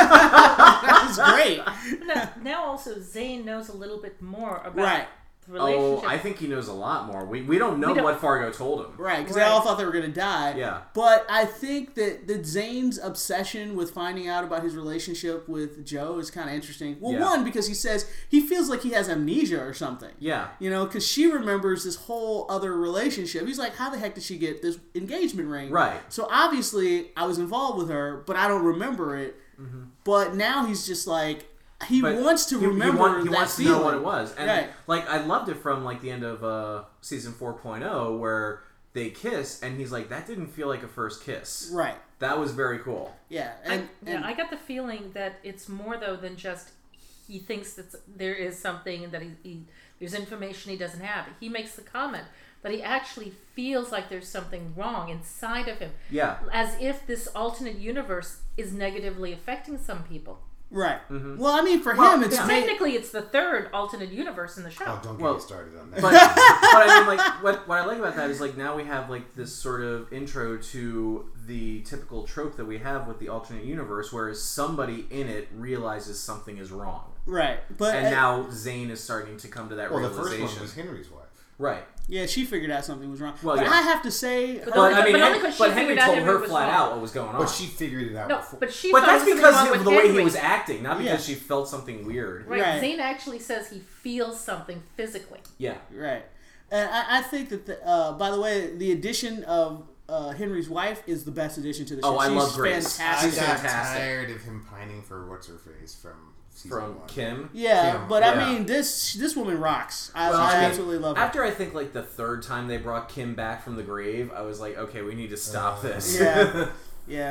[SPEAKER 1] That was great.
[SPEAKER 4] Now also Zane knows a little bit more about
[SPEAKER 1] Right.
[SPEAKER 4] the relationship.
[SPEAKER 3] Oh, I think he knows a lot more. We don't know what Fargo told him.
[SPEAKER 1] Right, because they all thought they were going to die.
[SPEAKER 3] Yeah.
[SPEAKER 1] But I think that Zane's obsession with finding out about his relationship with Joe is kind of interesting. Well,
[SPEAKER 3] Yeah.
[SPEAKER 1] one, because he says he feels like he has amnesia or something.
[SPEAKER 3] Yeah.
[SPEAKER 1] You know, because she remembers this whole other relationship. He's like, how the heck did she get this engagement ring?
[SPEAKER 3] Right.
[SPEAKER 1] So obviously, I was involved with her, but I don't remember it.
[SPEAKER 3] Mm-hmm.
[SPEAKER 1] But now he's just like, he
[SPEAKER 3] But
[SPEAKER 1] wants to remember
[SPEAKER 3] he
[SPEAKER 1] that
[SPEAKER 3] wants to
[SPEAKER 1] feeling.
[SPEAKER 3] know what it was. And
[SPEAKER 1] Right.
[SPEAKER 3] like I loved it from like the end of season 4.0 where they kiss and he's like, that didn't feel like a first kiss.
[SPEAKER 1] Right.
[SPEAKER 3] That was very cool.
[SPEAKER 1] Yeah.
[SPEAKER 4] I got the feeling that it's more though than just he thinks that there is something and that there's information he doesn't have. He makes the comment that he actually feels like there's something wrong inside of him.
[SPEAKER 3] Yeah.
[SPEAKER 4] As if this alternate universe is negatively affecting some people.
[SPEAKER 1] Right.
[SPEAKER 3] Mm-hmm.
[SPEAKER 1] Well, I mean, for him, it's
[SPEAKER 4] Technically, it's the third alternate universe in the show.
[SPEAKER 2] Oh, don't get me started on that.
[SPEAKER 3] But I mean, like, what I like about that is, like, now we have, like, this sort of intro to the typical trope that we have with the alternate universe, whereas somebody in it realizes something is wrong.
[SPEAKER 1] Right. But
[SPEAKER 3] And now Zane is starting to come to that
[SPEAKER 2] Well, the
[SPEAKER 3] realization.
[SPEAKER 2] first one was Henry's wife.
[SPEAKER 3] Right.
[SPEAKER 1] Yeah, she figured out something was wrong.
[SPEAKER 3] Well,
[SPEAKER 1] but
[SPEAKER 3] yeah.
[SPEAKER 1] I have to say,
[SPEAKER 3] But
[SPEAKER 4] Henry
[SPEAKER 3] Henry told her
[SPEAKER 4] was
[SPEAKER 3] flat
[SPEAKER 4] wrong.
[SPEAKER 3] out what was going on.
[SPEAKER 2] But she figured it out
[SPEAKER 4] No,
[SPEAKER 2] before.
[SPEAKER 4] but she.
[SPEAKER 3] But
[SPEAKER 4] thought
[SPEAKER 3] that's
[SPEAKER 4] there was something wrong
[SPEAKER 3] because of
[SPEAKER 4] with
[SPEAKER 3] the way he
[SPEAKER 4] Henry.
[SPEAKER 3] was acting, not because
[SPEAKER 1] Yeah.
[SPEAKER 3] she felt something weird.
[SPEAKER 4] Right. Zane actually says he feels something physically.
[SPEAKER 3] Yeah.
[SPEAKER 1] right. And I think that, by the way, the addition of Henry's wife is the best addition to the show.
[SPEAKER 3] Oh, I
[SPEAKER 1] She's
[SPEAKER 3] love Grace.
[SPEAKER 2] I
[SPEAKER 1] fantastic.
[SPEAKER 2] got
[SPEAKER 3] fantastic.
[SPEAKER 2] tired of him pining for what's-her-face from season
[SPEAKER 3] From
[SPEAKER 2] 1.
[SPEAKER 3] Kim.
[SPEAKER 1] Yeah,
[SPEAKER 2] Kim.
[SPEAKER 1] but
[SPEAKER 3] Yeah.
[SPEAKER 1] I mean, this woman rocks. I
[SPEAKER 3] Well, I mean,
[SPEAKER 1] absolutely love her.
[SPEAKER 3] After I think like the third time they brought Kim back from the grave, I was like, okay, we need to stop this.
[SPEAKER 1] Yeah, yeah.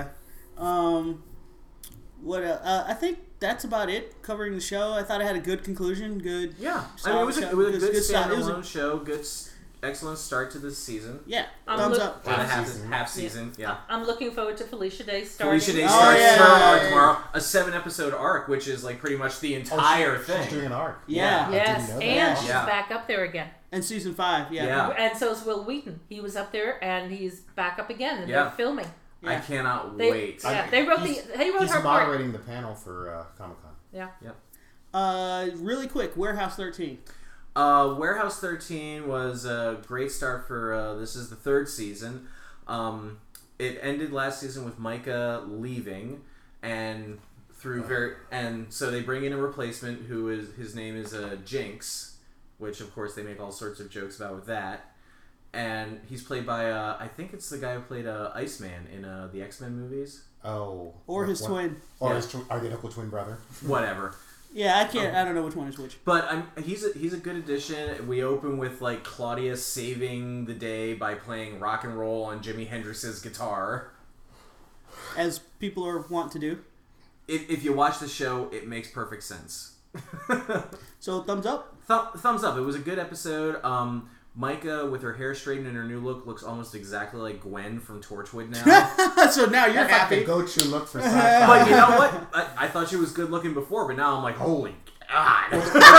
[SPEAKER 1] What? I think that's about it covering the show. I thought it had a good conclusion. Good.
[SPEAKER 3] Yeah. I mean, it was a good
[SPEAKER 1] start. It was
[SPEAKER 3] standalone show. Good, excellent start to this season.
[SPEAKER 1] Yeah.
[SPEAKER 4] I'm
[SPEAKER 1] Thumbs
[SPEAKER 4] look-
[SPEAKER 1] up.
[SPEAKER 3] Half season. Yeah.
[SPEAKER 4] I'm looking forward to Felicia Day starting.
[SPEAKER 3] Felicia Day
[SPEAKER 1] Oh,
[SPEAKER 3] starts
[SPEAKER 1] yeah.
[SPEAKER 3] her arc tomorrow. A 7-episode arc, which is like pretty much the entire thing.
[SPEAKER 2] She's doing an arc.
[SPEAKER 1] Yeah.
[SPEAKER 4] Yes,
[SPEAKER 2] didn't know that.
[SPEAKER 4] and she's
[SPEAKER 3] Yeah.
[SPEAKER 4] back up there again.
[SPEAKER 1] And season 5. Yeah.
[SPEAKER 3] Yeah.
[SPEAKER 4] And so is Will Wheaton. He was up there, and he's back up again. And
[SPEAKER 3] Yeah.
[SPEAKER 4] they're filming.
[SPEAKER 3] I
[SPEAKER 1] Yeah.
[SPEAKER 3] cannot
[SPEAKER 4] They,
[SPEAKER 3] wait.
[SPEAKER 4] Yeah, they wrote
[SPEAKER 2] He's
[SPEAKER 4] her part.
[SPEAKER 2] moderating the panel for Comic-Con.
[SPEAKER 4] Yeah.
[SPEAKER 1] Really quick, Warehouse 13.
[SPEAKER 3] Warehouse 13 was a great start for this is the third season. It ended last season with Micah leaving, and so they bring in a replacement who is his name is Jinx, which of course they make all sorts of jokes about with that. And he's played by I think it's the guy who played Iceman in the X-Men movies.
[SPEAKER 2] Oh.
[SPEAKER 1] Or his twin.
[SPEAKER 2] Or
[SPEAKER 3] Yeah.
[SPEAKER 2] his identical twin brother.
[SPEAKER 3] Whatever.
[SPEAKER 1] Yeah, I can't. I don't know which one is which.
[SPEAKER 3] But he's a good addition. We open with like Claudia saving the day by playing rock and roll on Jimi Hendrix's guitar.
[SPEAKER 1] As people are wont to do.
[SPEAKER 3] If you watch the show, it makes perfect sense.
[SPEAKER 1] So thumbs up.
[SPEAKER 3] Thumbs up. It was a good episode. Micah, with her hair straightened and her new look, looks almost exactly like Gwen from Torchwood now.
[SPEAKER 1] So now you're
[SPEAKER 2] That's like
[SPEAKER 1] happy.
[SPEAKER 2] the go-to look for sci-fi.
[SPEAKER 3] But you know what? I thought she was good looking before, but now I'm like, holy God.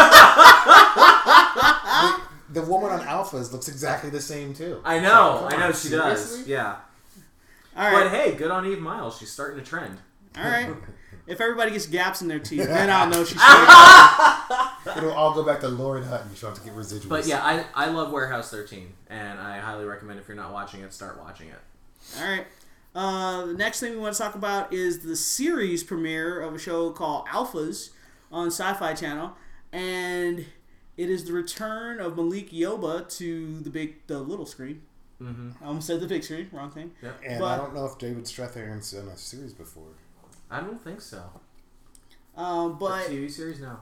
[SPEAKER 2] The woman on Alphas looks exactly the same too.
[SPEAKER 3] I know.
[SPEAKER 2] Come on,
[SPEAKER 3] She does.
[SPEAKER 2] seriously?
[SPEAKER 3] Yeah.
[SPEAKER 1] All
[SPEAKER 3] But
[SPEAKER 1] right.
[SPEAKER 3] hey, good on Eve Miles. She's starting to trend.
[SPEAKER 1] All right. If everybody gets gaps in their teeth, then I'll know she's straight.
[SPEAKER 2] It'll all go back to Lauren Hutton. She'll have to get residuals.
[SPEAKER 3] But yeah, I love Warehouse 13, and I highly recommend if you're not watching it, start watching it.
[SPEAKER 1] All right. The next thing we want to talk about is the series premiere of a show called Alphas on Sci-Fi Channel, and it is the return of Malik Yoba to the little screen.
[SPEAKER 3] Mm-hmm.
[SPEAKER 1] I almost said the big screen, wrong thing.
[SPEAKER 3] Yep.
[SPEAKER 2] And
[SPEAKER 1] but-
[SPEAKER 2] I don't know if David Strathairn's done a series before.
[SPEAKER 3] I don't think so.
[SPEAKER 1] But
[SPEAKER 3] A TV series, no.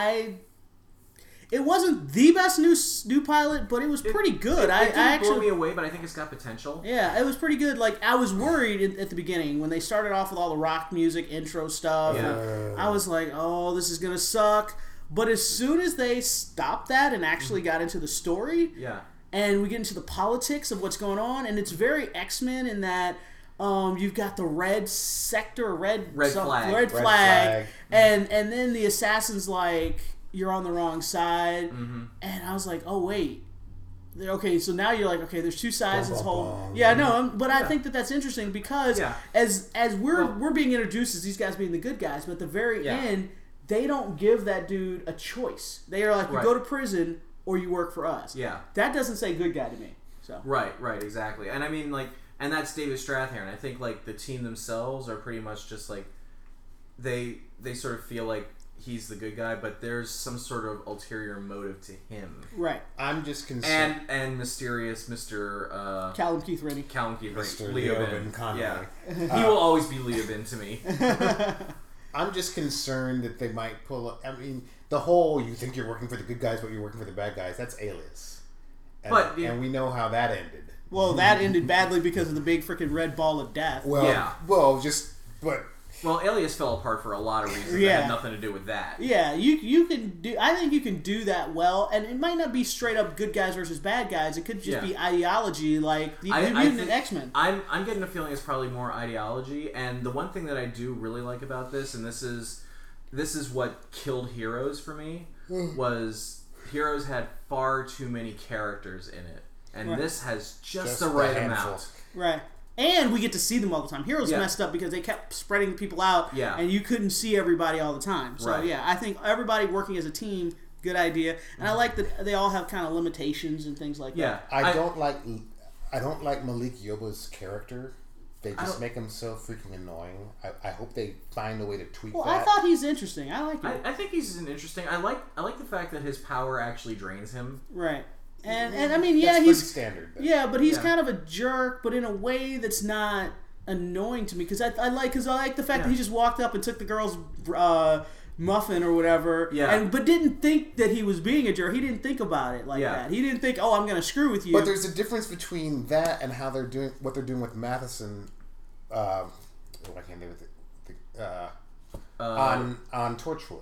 [SPEAKER 1] it wasn't the best new pilot, but it was pretty good.
[SPEAKER 3] It didn't
[SPEAKER 1] I actually
[SPEAKER 3] blow me away, but I think it's got potential.
[SPEAKER 1] Yeah, it was pretty good. Like, I was worried at the beginning when they started off with all the rock music intro stuff.
[SPEAKER 3] Yeah.
[SPEAKER 1] I was like, oh, this is going to suck. But as soon as they stopped that and actually got into the story,
[SPEAKER 3] Yeah.
[SPEAKER 1] and we get into the politics of what's going on, and it's very X-Men in that you've got the red sector, red flag, and then the assassin's like, you're on the wrong side.
[SPEAKER 3] Mm-hmm.
[SPEAKER 1] And I was like, oh, wait. Okay, so now you're like, okay, there's two sides. This whole
[SPEAKER 2] bum.
[SPEAKER 1] yeah, no, but I think that's interesting because
[SPEAKER 3] Yeah.
[SPEAKER 1] as we're being introduced as these guys being the good guys, but at the very end, they don't give that dude a choice. They are like, you go to prison or you work for us.
[SPEAKER 3] Yeah.
[SPEAKER 1] That doesn't say good guy to me. So
[SPEAKER 3] Right, exactly. And I mean, like, and that's David Strathairn. I think, like, the team themselves are pretty much just, like, they sort of feel like he's the good guy, but there's some sort of ulterior motive to him.
[SPEAKER 1] right,
[SPEAKER 2] I'm just concerned.
[SPEAKER 3] And mysterious Mr.
[SPEAKER 1] Callum Keith Rennie.
[SPEAKER 3] Callum Keith,
[SPEAKER 2] Mr.
[SPEAKER 3] Leoben.
[SPEAKER 2] Leoben Conway.
[SPEAKER 3] Yeah. He will always be Leoben to me.
[SPEAKER 2] I'm just concerned that they might pull. I mean, the whole "you think you're working for the good guys, but you're working for the bad guys." That's Alias, and we know how that ended.
[SPEAKER 1] Well, that ended badly because of the big freaking red ball of death.
[SPEAKER 2] Well,
[SPEAKER 3] Well, Alias fell apart for a lot of reasons that
[SPEAKER 1] Yeah.
[SPEAKER 3] had nothing to do with that.
[SPEAKER 1] Yeah, you can do. I think you can do that well, and it might not be straight up good guys versus bad guys. It could just be ideology, like the Mutant and X-Men.
[SPEAKER 3] I'm getting a feeling it's probably more ideology. And the one thing that I do really like about this, and this is what killed Heroes for me, was Heroes had far too many characters in it, and this has just the right amount.
[SPEAKER 1] Right. And we get to see them all the time. Heroes messed up because they kept spreading people out, and you couldn't see everybody all the time. So, I think everybody working as a team good idea, and I like that they all have kind of limitations and things like that.
[SPEAKER 2] I don't like Malik Yoba's character. They just make him so freaking annoying. I hope they find a way to tweak that.
[SPEAKER 1] I thought he's interesting. I like it.
[SPEAKER 3] I think he's an interesting. I like the fact that his power actually drains him.
[SPEAKER 1] Right. And I mean,
[SPEAKER 2] that's
[SPEAKER 1] he's
[SPEAKER 2] standard.
[SPEAKER 1] But he's kind of a jerk, but in a way that's not annoying to me because I like the fact that he just walked up and took the girl's muffin or whatever, but didn't think that he was being a jerk. He didn't think about it like that. He didn't think, I'm going to screw with you.
[SPEAKER 2] But there's a difference between that and how they're doing what they're doing with Matheson. I can't name it. On Torchwood.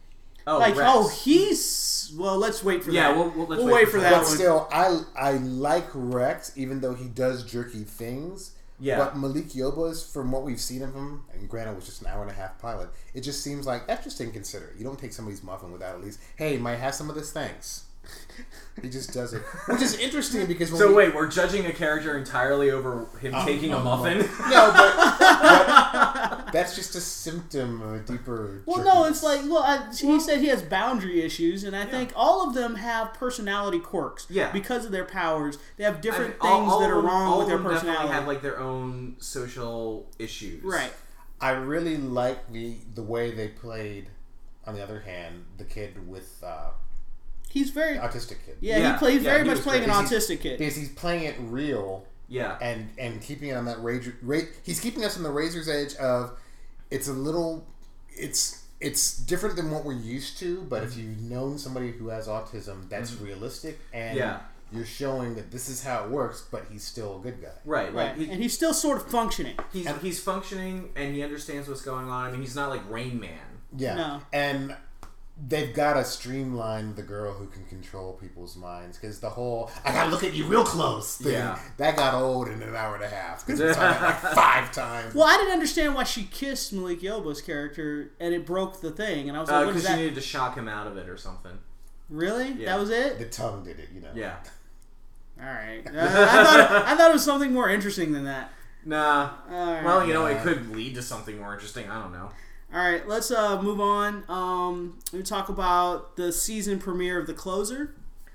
[SPEAKER 1] He's let's wait for that.
[SPEAKER 3] Yeah, we'll wait for that.
[SPEAKER 2] But still, I like Rex, even though he does jerky things. Yeah. But Malik Yoba's, from what we've seen of him, and granted it was just an 1.5-hour pilot, it just seems like that's just inconsiderate. You don't take somebody's muffin without at least, hey, might have some of this, thanks. He just does it, which is interesting because.
[SPEAKER 3] Wait, we're judging a character entirely over him taking a muffin?
[SPEAKER 2] No, but that's just a symptom of a deeper.
[SPEAKER 1] Well, no, it's like he said he has boundary issues, and I think all of them have personality quirks. Yeah, because of their powers, they have different things that are wrong with their personality.
[SPEAKER 3] Definitely have like their own social issues.
[SPEAKER 1] Right.
[SPEAKER 2] I really like the way they played. On the other hand, the kid with.
[SPEAKER 1] He's very
[SPEAKER 2] autistic kid.
[SPEAKER 1] Yeah, he played very much playing an autistic kid
[SPEAKER 2] because he's playing it real.
[SPEAKER 3] Yeah,
[SPEAKER 2] and keeping it on that he's keeping us on the razor's edge of. It's a little. It's different than what we're used to, but if you've known somebody who has autism, that's realistic, and you're showing that this is how it works. But he's still a good guy.
[SPEAKER 3] Right.
[SPEAKER 1] And he's still sort of functioning.
[SPEAKER 3] He's functioning, and he understands what's going on. I mean, he's not like Rain Man.
[SPEAKER 2] Yeah, no. And. They've got to streamline the girl who can control people's minds because the whole "I gotta look at you real close" thing that got old in an 1.5 hours because it's on it like 5 times.
[SPEAKER 1] Well, I didn't understand why she kissed Malik Yoba's character and it broke the thing, and I was like,
[SPEAKER 3] because she needed to shock him out of it or something.
[SPEAKER 1] Really? Yeah. That was it?
[SPEAKER 2] The tongue did it,
[SPEAKER 3] Yeah.
[SPEAKER 1] All right. I thought it was something more interesting than that.
[SPEAKER 3] Nah. Right. Well, it could lead to something more interesting. I don't know.
[SPEAKER 1] All right, let's move on. We talk about the season premiere of The Closer.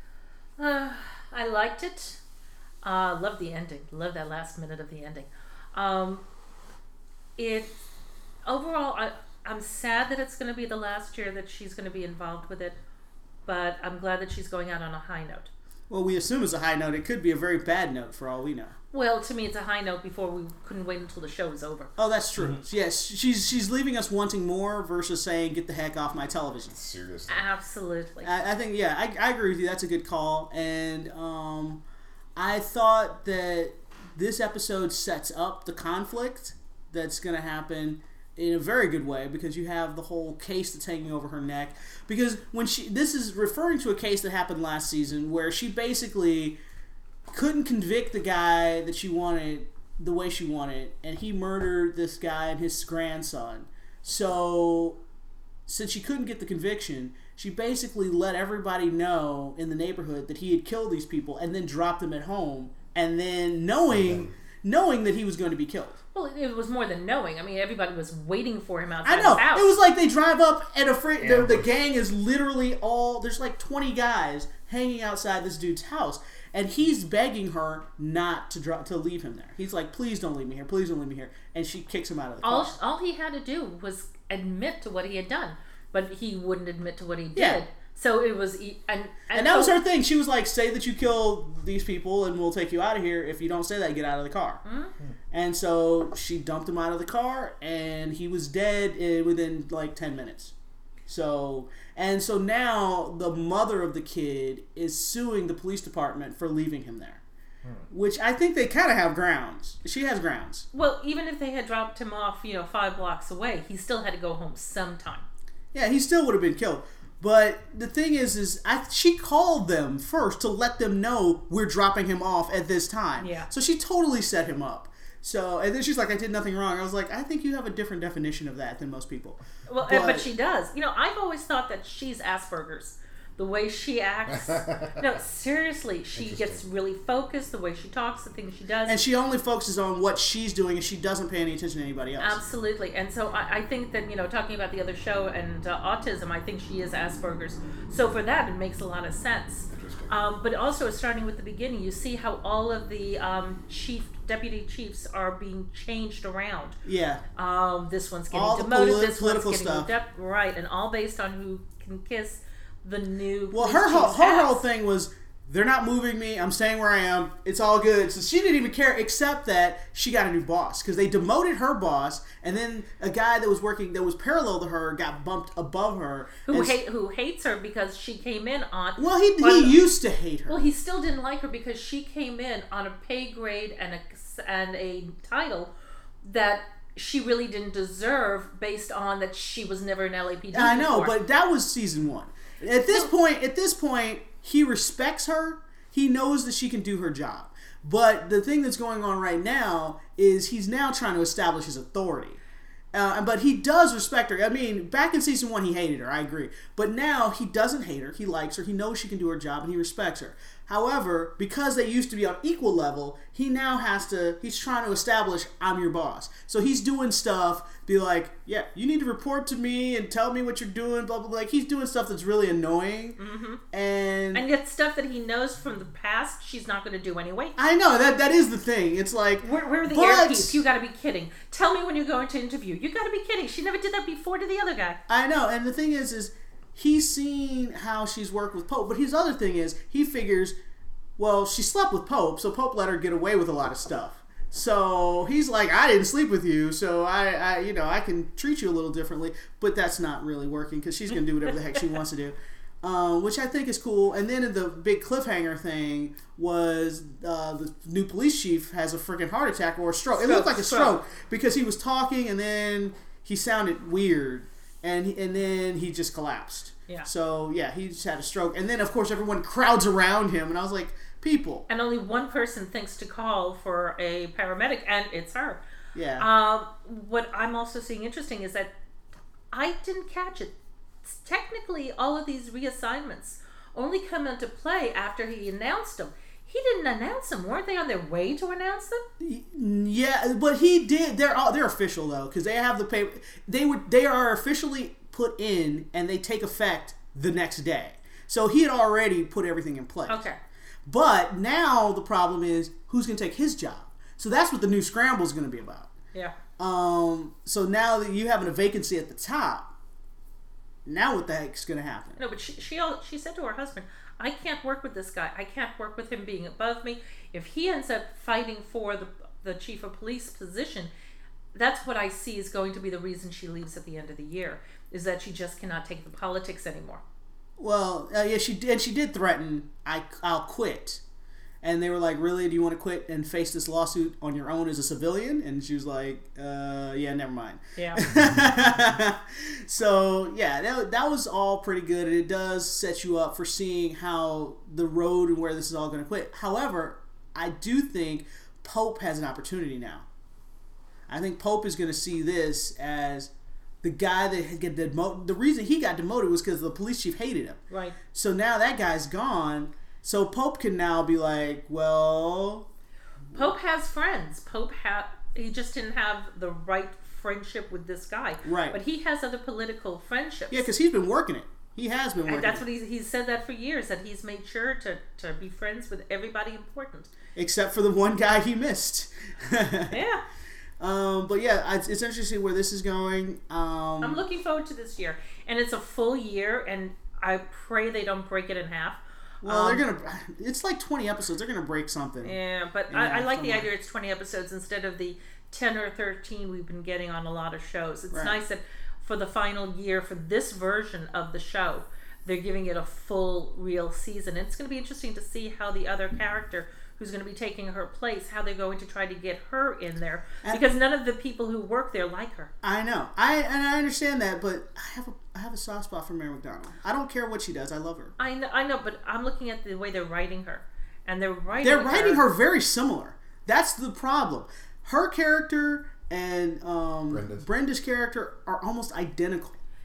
[SPEAKER 4] I liked it. Loved the ending. Loved that last minute of the ending. Overall, I'm sad that it's going to be the last year that she's going to be involved with it, but I'm glad that she's going out on a high note.
[SPEAKER 1] Well, we assume it's a high note. It could be a very bad note for all we know.
[SPEAKER 4] Well, to me, it's a high note before we couldn't wait until the show was over.
[SPEAKER 1] Oh, that's true. Mm-hmm. Yes, she's leaving us wanting more versus saying, get the heck off my television.
[SPEAKER 2] Seriously.
[SPEAKER 4] Absolutely.
[SPEAKER 1] I think, I agree with you. That's a good call. And I thought that this episode sets up the conflict that's going to happen in a very good way because you have the whole case that's hanging over her neck. Because this is referring to a case that happened last season where she basically couldn't convict the guy that she wanted the way she wanted, and he murdered this guy and his grandson. So, since she couldn't get the conviction, she basically let everybody know in the neighborhood that he had killed these people and then dropped them at home, and then knowing that he was going to be killed.
[SPEAKER 4] Well, it was more than knowing. I mean, everybody was waiting for him outside his house.
[SPEAKER 1] I know. It was like they drive up and the gang is literally there's like 20 guys hanging outside this dude's house. And he's begging her not to leave him there. He's like, please don't leave me here. Please don't leave me here. And she kicks him out of the car.
[SPEAKER 4] All he had to do was admit to what he had done. But he wouldn't admit to what he did. So it was... And
[SPEAKER 1] that was her thing. She was like, say that you killed these people and we'll take you out of here. If you don't say that, get out of the car. Mm-hmm. And so she dumped him out of the car and he was dead within like 10 minutes. So now the mother of the kid is suing the police department for leaving him there. Which I think they kind of have grounds. She has grounds.
[SPEAKER 4] Well, even if they had dropped him off, 5 blocks away, he still had to go home sometime.
[SPEAKER 1] Yeah, he still would have been killed. But the thing is she called them first to let them know we're dropping him off at this time.
[SPEAKER 4] Yeah.
[SPEAKER 1] So she totally set him up. So, and then she's like, I did nothing wrong. I was like, I think you have a different definition of that than most people.
[SPEAKER 4] Well, but she does. I've always thought that she's Asperger's the way she acts. No, seriously, she gets really focused, the way she talks, the things she does.
[SPEAKER 1] And she only focuses on what she's doing, and she doesn't pay any attention to anybody else.
[SPEAKER 4] Absolutely. And so I think that, talking about the other show and autism, I think she is Asperger's. So for that, it makes a lot of sense. But also, starting with the beginning, you see how all of the deputy chiefs are being changed around.
[SPEAKER 1] Yeah.
[SPEAKER 4] This one's getting
[SPEAKER 1] all
[SPEAKER 4] demoted,
[SPEAKER 1] the
[SPEAKER 4] this one's getting
[SPEAKER 1] stuff.
[SPEAKER 4] Right, and all based on who can kiss the new.
[SPEAKER 1] Well, her whole thing was, they're not moving me. I'm staying where I am. It's all good. So she didn't even care, except that she got a new boss because they demoted her boss, and then a guy that was parallel to her got bumped above her.
[SPEAKER 4] Who hates her because she came in on.
[SPEAKER 1] Well, he used to hate her.
[SPEAKER 4] Well, he still didn't like her because she came in on a pay grade and a title that she really didn't deserve, based on that she was never an LAPD.
[SPEAKER 1] I know, but that was season 1. At this point, he respects her. He knows that she can do her job. But the thing that's going on right now is he's now trying to establish his authority. But he does respect her. I mean, back in season 1, he hated her. I agree. But now he doesn't hate her. He likes her. He knows she can do her job, and he respects her. However, because they used to be on equal level, he's trying to establish, I'm your boss. So he's doing stuff, be like, yeah, you need to report to me and tell me what you're doing, blah, blah, blah. Like, he's doing stuff that's really annoying.
[SPEAKER 4] Mm-hmm.
[SPEAKER 1] And
[SPEAKER 4] yet stuff that he knows from the past, she's not going to do anyway.
[SPEAKER 1] I know, that is the thing. It's like,
[SPEAKER 4] where are the earpiece? You got to be kidding. Tell me when you're going to interview. You got to be kidding. She never did that before to the other guy.
[SPEAKER 1] I know, and the thing is he's seen how she's worked with Pope, but his other thing is, he figures, well, she slept with Pope, so Pope let her get away with a lot of stuff. So he's like, I didn't sleep with you, so I can treat you a little differently, but that's not really working because she's going to do whatever the heck she wants to do, which I think is cool. And then the big cliffhanger thing was the new police chief has a freaking heart attack or a stroke. It looked like a stroke because he was talking and then he sounded weird. And then he just collapsed.
[SPEAKER 4] Yeah.
[SPEAKER 1] So, yeah, he just had a stroke. And then, of course, everyone crowds around him. And I was like, people.
[SPEAKER 4] And only one person thinks to call for a paramedic, and it's her.
[SPEAKER 1] Yeah.
[SPEAKER 4] What I'm also seeing interesting is that I didn't catch it. Technically, all of these reassignments only come into play after he announced them. He didn't announce them. Weren't they on their way to announce them?
[SPEAKER 1] Yeah, but he did. They're official though, because they have the paper. They are officially put in, and they take effect the next day. So he had already put everything in place.
[SPEAKER 4] Okay.
[SPEAKER 1] But now the problem is who's going to take his job. So that's what the new scramble is going to be about.
[SPEAKER 4] Yeah.
[SPEAKER 1] So now that you having a vacancy at the top, now what the heck's going to happen?
[SPEAKER 4] No, but she said to her husband, I can't work with this guy. I can't work with him being above me. If he ends up fighting for the chief of police position, that's what I see is going to be the reason she leaves at the end of the year, is that she just cannot take the politics anymore.
[SPEAKER 1] Well, yeah, she did threaten, I'll quit. And they were like, really? Do you want to quit and face this lawsuit on your own as a civilian? And she was like, yeah, never mind.
[SPEAKER 4] Yeah.
[SPEAKER 1] So, yeah, that was all pretty good. And it does set you up for seeing how the road and where this is all going to quit. However, I do think Pope has an opportunity now. I think Pope is going to see this as the guy that get demoted. The reason he got demoted was because the police chief hated him.
[SPEAKER 4] Right.
[SPEAKER 1] So now that guy's gone. So Pope can now be like, well...
[SPEAKER 4] Pope has friends. He just didn't have the right friendship with this guy.
[SPEAKER 1] Right.
[SPEAKER 4] But he has other political friendships.
[SPEAKER 1] Yeah, because he's been working it. He has been working
[SPEAKER 4] it. And that's what he's said that for years, that he's made sure to be friends with everybody important.
[SPEAKER 1] Except for the one guy he missed.
[SPEAKER 4] Yeah.
[SPEAKER 1] But yeah, it's interesting where this is going.
[SPEAKER 4] I'm looking forward to this year. And it's a full year, and I pray they don't break it in half.
[SPEAKER 1] Well, it's like 20 episodes. They're going to break something.
[SPEAKER 4] Yeah, but I like the idea it's 20 episodes instead of the 10 or 13 we've been getting on a lot of shows. It's nice that for the final year, for this version of the show, they're giving it a full, real season. And it's going to be interesting to see how the other character who's going to be taking her place, how they're going to try to get her in there. Because none of the people who work there like her.
[SPEAKER 1] I know. I understand that, but I have a soft spot for Mary McDonnell. I don't care what she does. I love her.
[SPEAKER 4] I know, but I'm looking at the way they're writing her. And they're writing
[SPEAKER 1] her very similar. That's the problem. Her character and Brenda's character are almost identical.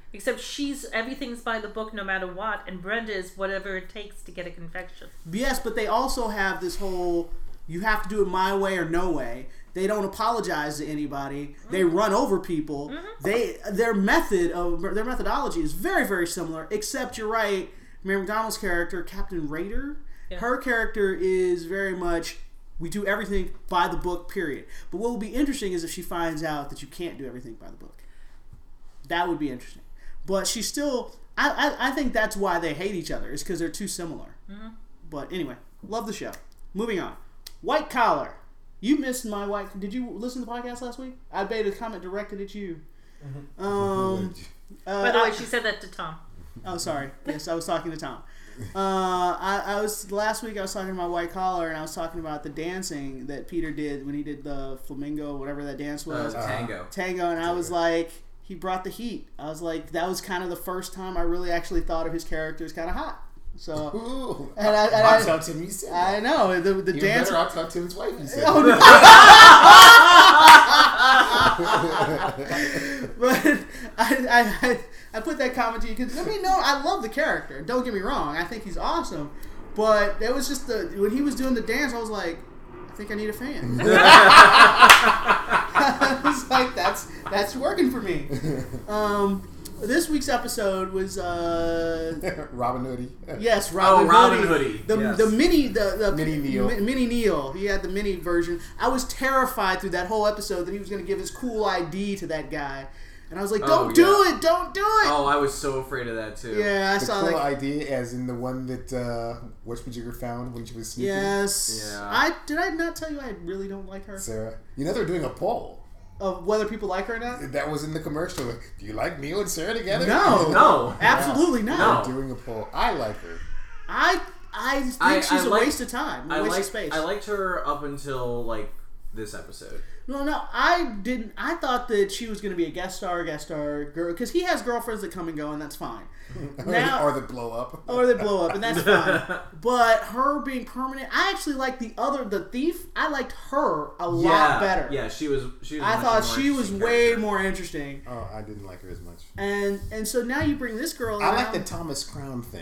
[SPEAKER 4] Except everything's by the book no matter what, and Brenda is whatever it takes to get a confection.
[SPEAKER 1] Yes, but they also have this whole, you have to do it my way or no way. They don't apologize to anybody. They run over people. Their methodology is very, very similar, except you're right, Mary McDonnell's character, Captain Raider, her character is very much, we do everything by the book, period. But what will be interesting is if she finds out that you can't do everything by the book. That would be interesting. But she's still, I think that's why they hate each other, is because they're too similar. But anyway, love the show. Moving on. White Collar. You missed my white... Did you listen to the podcast last week? I made a comment directed at you.
[SPEAKER 4] By the way, she said that to Tom.
[SPEAKER 1] Oh, sorry. Yes, I was talking to Tom. Last week I was talking about White Collar, and I was talking about the dancing that Peter did when he did the flamingo, whatever that dance was.
[SPEAKER 3] Tango.
[SPEAKER 1] And I was like, he brought the heat. I was like, that was kind of the first time I really actually thought of his character as kind of hot. So,
[SPEAKER 2] Ooh,
[SPEAKER 1] I'll
[SPEAKER 2] tell Tim you said
[SPEAKER 1] I know the dance.
[SPEAKER 2] I'll tell Tim's wife you said.
[SPEAKER 1] Oh, no. But I put that comment to you because I love the character. Don't get me wrong, I think he's awesome. But it was just when he was doing the dance, I was like, I think I need a fan. I was like, that's working for me. This week's episode was
[SPEAKER 2] Robin Hoodie.
[SPEAKER 1] Yes, Robin
[SPEAKER 3] Hoodie.
[SPEAKER 1] The mini
[SPEAKER 2] Mini Neil.
[SPEAKER 1] Mini Neil. He had the mini version. I was terrified through that whole episode that he was going to give his cool ID to that guy. And I was like, don't do it!
[SPEAKER 3] Oh, I was so afraid of that too.
[SPEAKER 1] Yeah, I saw
[SPEAKER 2] cool
[SPEAKER 1] like
[SPEAKER 2] ID as in the one that Westmajigger found when she was sneaking.
[SPEAKER 1] Yes.
[SPEAKER 3] Yeah.
[SPEAKER 1] Did I not tell you I really don't like her?
[SPEAKER 2] Sarah. They're doing a poll
[SPEAKER 1] of whether people like her or not.
[SPEAKER 2] That was in the commercial. Do you like Neil and Sarah together?
[SPEAKER 1] No, absolutely not.
[SPEAKER 2] They're doing a poll. I like her.
[SPEAKER 1] I think she's a waste of time, a waste of space.
[SPEAKER 3] I liked her up until like this episode.
[SPEAKER 1] No, I didn't. I thought that she was going to be a guest star girl, because he has girlfriends that come and go, and that's fine. Now,
[SPEAKER 2] or that blow up,
[SPEAKER 1] and that's fine. But her being permanent, I actually like the thief. I liked her a lot better.
[SPEAKER 3] Yeah, she was.
[SPEAKER 1] I thought she was way more interesting.
[SPEAKER 2] Oh, I didn't like her as much.
[SPEAKER 1] And so now you bring this girl.
[SPEAKER 2] I like the Thomas Crown thing.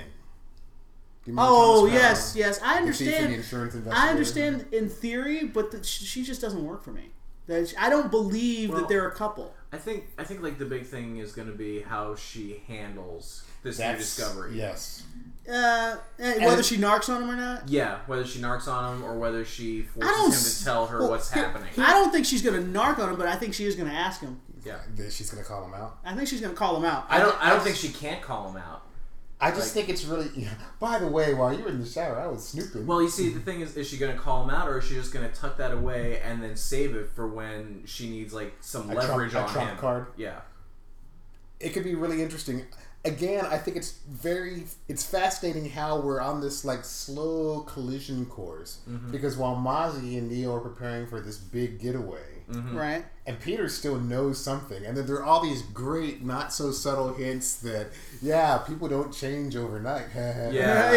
[SPEAKER 1] Oh yes, I understand.
[SPEAKER 2] The insurance
[SPEAKER 1] I understand in theory, but she just doesn't work for me. I don't believe that they're a couple.
[SPEAKER 3] I think like the big thing is going to be how she handles this new discovery.
[SPEAKER 2] Yes.
[SPEAKER 1] Whether she narcs on him or not.
[SPEAKER 3] Yeah, whether she narcs on him or whether she forces him to tell her what's happening.
[SPEAKER 1] I don't think she's going to narc on him, but I think she is going to ask him.
[SPEAKER 3] Yeah,
[SPEAKER 2] she's going to call him out.
[SPEAKER 1] I think she's going to call him out.
[SPEAKER 3] I don't think she can't call him out.
[SPEAKER 2] I just think it's really... By the way, while you were in the shower, I was snooping.
[SPEAKER 3] Well, you see, the thing is she going to call him out, or is she just going to tuck that away and then save it for when she needs, like, some leverage on him?
[SPEAKER 2] A trump card?
[SPEAKER 3] Yeah.
[SPEAKER 2] It could be really interesting. Again, I think it's fascinating how we're on this, like, slow collision course. Mm-hmm. Because while Mozzie and Neil are preparing for this big getaway...
[SPEAKER 1] Mm-hmm. Right.
[SPEAKER 2] And Peter still knows something. And then there are all these great, not so subtle hints that, people don't change overnight.
[SPEAKER 3] Yeah.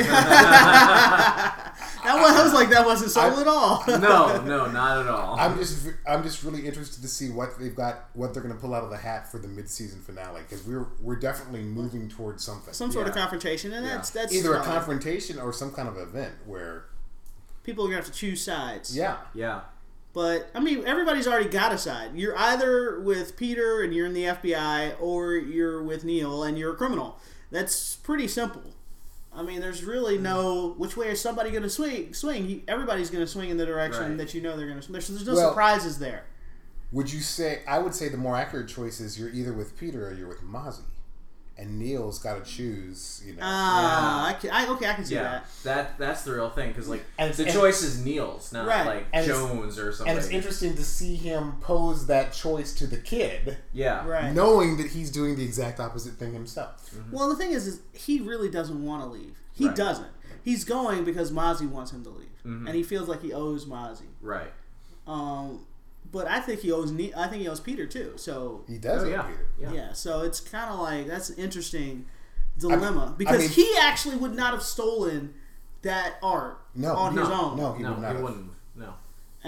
[SPEAKER 1] that wasn't subtle at all.
[SPEAKER 3] No, not at all.
[SPEAKER 2] I'm just really interested to see what they're going to pull out of the hat for the mid-season finale, because we're definitely moving towards something.
[SPEAKER 1] Some sort of confrontation, and that's
[SPEAKER 2] either a confrontation or some kind of event where
[SPEAKER 1] people are going to have to choose sides.
[SPEAKER 3] Yeah.
[SPEAKER 1] But, I mean, everybody's already got a side. You're either with Peter and you're in the FBI, or you're with Neil and you're a criminal. That's pretty simple. I mean, there's really no... Which way is somebody going to swing? Everybody's going to swing in the direction that you know they're going to swing. There's no surprises there.
[SPEAKER 2] Would you say... I would say the more accurate choice is you're either with Peter or you're with Mozzie. And Neil's got to choose,
[SPEAKER 1] I can see that.
[SPEAKER 3] That's the real thing, because the choice is Neil's, not Jones or something.
[SPEAKER 2] And it's interesting to see him pose that choice to the kid, knowing that he's doing the exact opposite thing himself.
[SPEAKER 1] Mm-hmm. Well, the thing is he really doesn't want to leave. He doesn't. He's going because Mozzie wants him to leave, and he feels like he owes Mozzie.
[SPEAKER 3] Right.
[SPEAKER 1] But I think he owes Peter too. So
[SPEAKER 2] he does owe Peter.
[SPEAKER 1] Yeah. So it's kind of like that's an interesting dilemma, because he actually would not have stolen that art on his own.
[SPEAKER 2] No, he would not.
[SPEAKER 3] He wouldn't. No.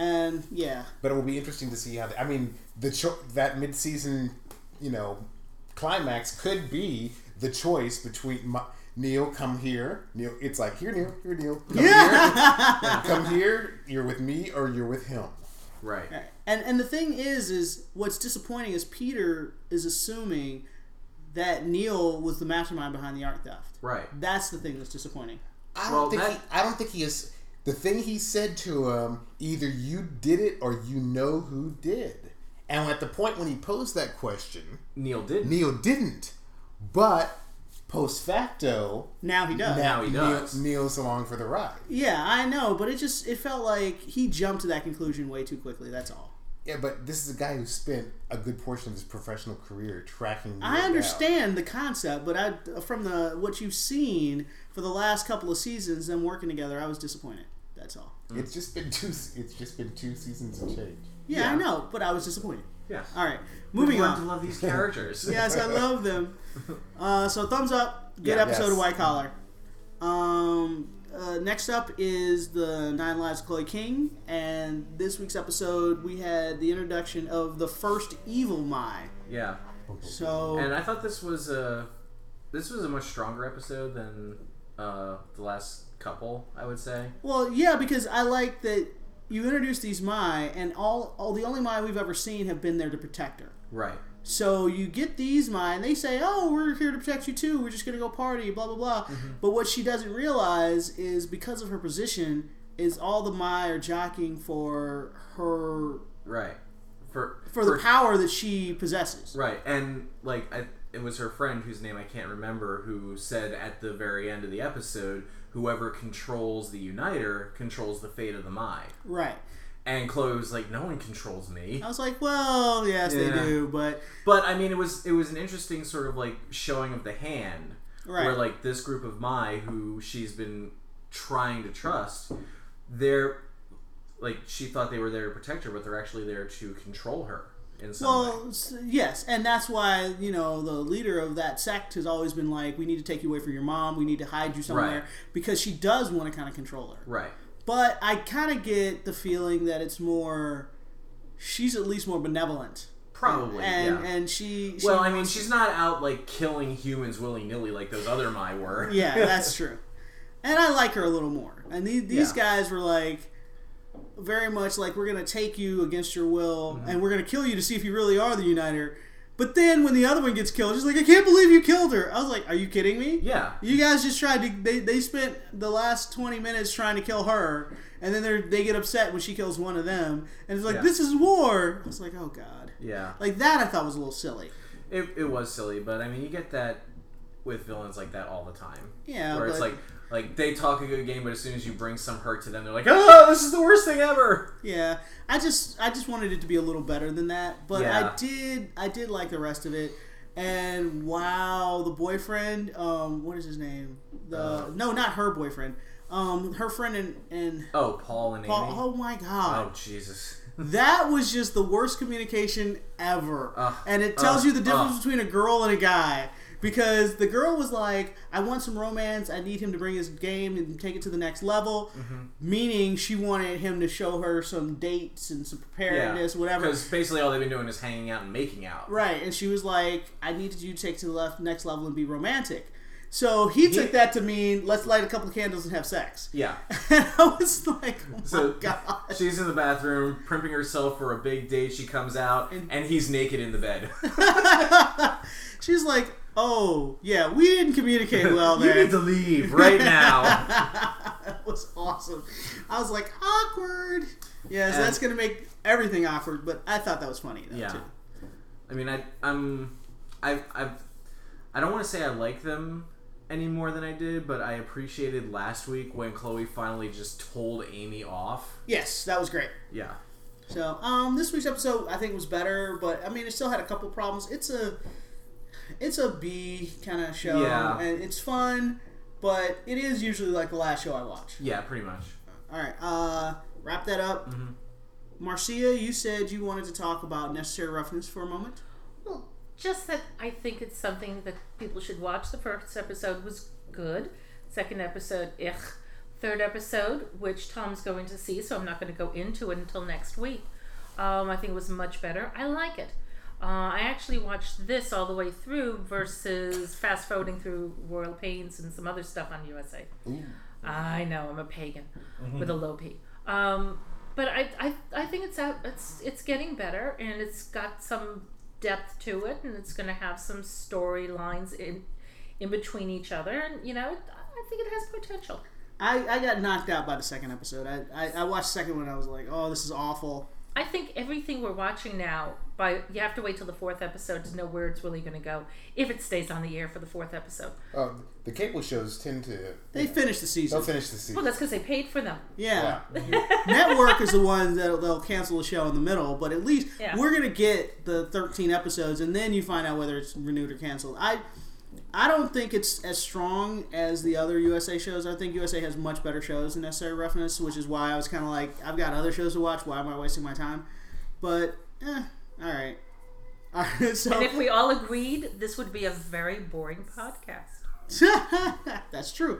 [SPEAKER 1] And
[SPEAKER 2] but it will be interesting to see how. That mid-season, climax could be the choice between Neil, come here. Neil, it's like, here, Neil. Come here. Come here. You're with me or you're with him.
[SPEAKER 3] Right.
[SPEAKER 1] And the thing is what's disappointing is Peter is assuming that Neil was the mastermind behind the art theft.
[SPEAKER 3] Right.
[SPEAKER 1] That's the thing that's disappointing.
[SPEAKER 2] I don't think he is. The thing he said to him, either you did it or you know who did. And at the point when he posed that question,
[SPEAKER 3] Neil didn't.
[SPEAKER 2] Neil didn't. But post facto,
[SPEAKER 1] now he does.
[SPEAKER 3] Now he does.
[SPEAKER 2] Neil's along for the ride.
[SPEAKER 1] Yeah, I know, but it felt like he jumped to that conclusion way too quickly. That's all.
[SPEAKER 2] Yeah, but this is a guy who spent a good portion of his professional career tracking Neil
[SPEAKER 1] I understand
[SPEAKER 2] down.
[SPEAKER 1] the concept, but from what you've seen for the last couple of seasons, them working together, I was disappointed. That's all.
[SPEAKER 2] It's just been 2 seasons and change.
[SPEAKER 1] Yeah, I know, but I was disappointed.
[SPEAKER 3] Yeah.
[SPEAKER 1] All right, moving on.
[SPEAKER 3] to love these characters.
[SPEAKER 1] Yes, I love them. So thumbs up. Good episode of White Collar. Next up is the 9 Lives of Chloe King, and this week's episode we had the introduction of the first evil Mai.
[SPEAKER 3] Yeah.
[SPEAKER 1] So,
[SPEAKER 3] and I thought this was a much stronger episode than the last couple, I would say.
[SPEAKER 1] well, yeah, because I like that you introduced these Mai, and all the only Mai we've ever seen have been there to protect her.
[SPEAKER 3] Right.
[SPEAKER 1] So you get these Mai, and they say, "Oh, we're here to protect you too. We're just gonna go party, blah blah blah."
[SPEAKER 3] Mm-hmm.
[SPEAKER 1] But what she doesn't realize is because of her position, is all the Mai are jockeying for her,
[SPEAKER 3] Right. For
[SPEAKER 1] the power that she possesses.
[SPEAKER 3] Right, and it was her friend whose name I can't remember who said at the very end of the episode, whoever controls the Uniter controls the fate of the Mai.
[SPEAKER 1] Right.
[SPEAKER 3] And Chloe was like, no one controls me.
[SPEAKER 1] I was like, well, yes, they do, but
[SPEAKER 3] I mean, it was an interesting sort of like showing of the hand,
[SPEAKER 1] right.
[SPEAKER 3] where like this group of Mai who she's been trying to trust, they're like she thought they were there to protect her, but they're actually there to control her in some way.
[SPEAKER 1] Yes, and that's why the leader of that sect has always been like, we need to take you away from your mom, we need to hide you somewhere,
[SPEAKER 3] Right.
[SPEAKER 1] because she does want to kind of control her.
[SPEAKER 3] Right.
[SPEAKER 1] But I kind of get the feeling that it's more, she's at least more benevolent.
[SPEAKER 3] Probably,
[SPEAKER 1] and she
[SPEAKER 3] well, I mean, she's not out like killing humans willy-nilly like those other Mai were.
[SPEAKER 1] Yeah, that's true. And I like her a little more. And these guys were like, very much like, we're going to take you against your will, and we're going to kill you to see if you really are the Uniter. But then when the other one gets killed, she's like, I can't believe you killed her. I was like, are you kidding me?
[SPEAKER 3] Yeah.
[SPEAKER 1] You guys just tried to, they spent the last 20 minutes trying to kill her, and then they get upset when she kills one of them, and it's like, this is war. I was like, oh God.
[SPEAKER 3] Yeah.
[SPEAKER 1] Like, that I thought was a little silly.
[SPEAKER 3] It was silly, but I mean, you get that with villains like that all the time.
[SPEAKER 1] Yeah,
[SPEAKER 3] where it's like they talk a good game, but as soon as you bring some hurt to them, they're like, "Oh, this is the worst thing ever."
[SPEAKER 1] Yeah, I just wanted it to be a little better than that, but I did like the rest of it. And wow, the boyfriend, what is his name? No, not her boyfriend. Her friend and
[SPEAKER 3] Paul and Amy.
[SPEAKER 1] Oh my God.
[SPEAKER 3] Oh Jesus.
[SPEAKER 1] That was just the worst communication ever. And it tells you the difference between a girl and a guy. Because the girl was like, I want some romance. I need him to bring his game and take it to the next level. Mm-hmm. Meaning she wanted him to show her some dates and some preparedness, whatever.
[SPEAKER 3] Because basically all they've been doing is hanging out and making out.
[SPEAKER 1] Right. And she was like, I need you to take to the next level and be romantic. So he took that to mean, let's light a couple of candles and have sex.
[SPEAKER 3] Yeah.
[SPEAKER 1] And I was like, oh my God.
[SPEAKER 3] She's in the bathroom, primping herself for a big date. She comes out, and he's naked in the bed.
[SPEAKER 1] She's like, oh, yeah, we didn't communicate well there.
[SPEAKER 3] You need to leave right now.
[SPEAKER 1] That was awesome. I was like, awkward. Yeah, so that's going to make everything awkward, but I thought that was funny, though, too.
[SPEAKER 3] I mean, I don't want to say I like them any more than I did, but I appreciated last week when Chloe finally just told Amy off.
[SPEAKER 1] Yes, that was great.
[SPEAKER 3] Yeah.
[SPEAKER 1] So, this week's episode I think was better, but I mean, it still had a couple problems. It's a B kind of show, and it's fun, but it is usually like the last show I watch.
[SPEAKER 3] Yeah, pretty much.
[SPEAKER 1] All right, wrap that up. Mm-hmm. Marcia, you said you wanted to talk about Necessary Roughness for a moment.
[SPEAKER 4] Well, just that I think it's something that people should watch. The first episode was good. Second episode, Third episode, which Tom's going to see, so I'm not going to go into it until next week. I think it was much better. I like it. I actually watched this all the way through versus fast forwarding through Royal Pains and some other stuff on USA.
[SPEAKER 2] Ooh.
[SPEAKER 4] I know, I'm a pagan with a low P. But I think it's getting better, and it's got some depth to it, and it's going to have some storylines in between each other, and I think it has potential.
[SPEAKER 1] I got knocked out by the second episode. I watched the second one and I was like, oh, this is awful.
[SPEAKER 4] I think everything we're watching now, you have to wait till the fourth episode to know where it's really going to go, if it stays on the air for the fourth episode.
[SPEAKER 2] The cable shows tend to...
[SPEAKER 1] They finish the season.
[SPEAKER 2] They'll finish the season.
[SPEAKER 4] Well, that's because they paid for them.
[SPEAKER 1] Yeah. Network is the one they'll cancel the show in the middle, but at least we're going to get the 13 episodes, and then you find out whether it's renewed or canceled. I don't think it's as strong as the other USA shows. I think USA has much better shows than Necessary Roughness, which is why I was kind of like, I've got other shows to watch. Why am I wasting my time? But, all right. So,
[SPEAKER 4] and if we all agreed, this would be a very boring podcast.
[SPEAKER 1] That's true.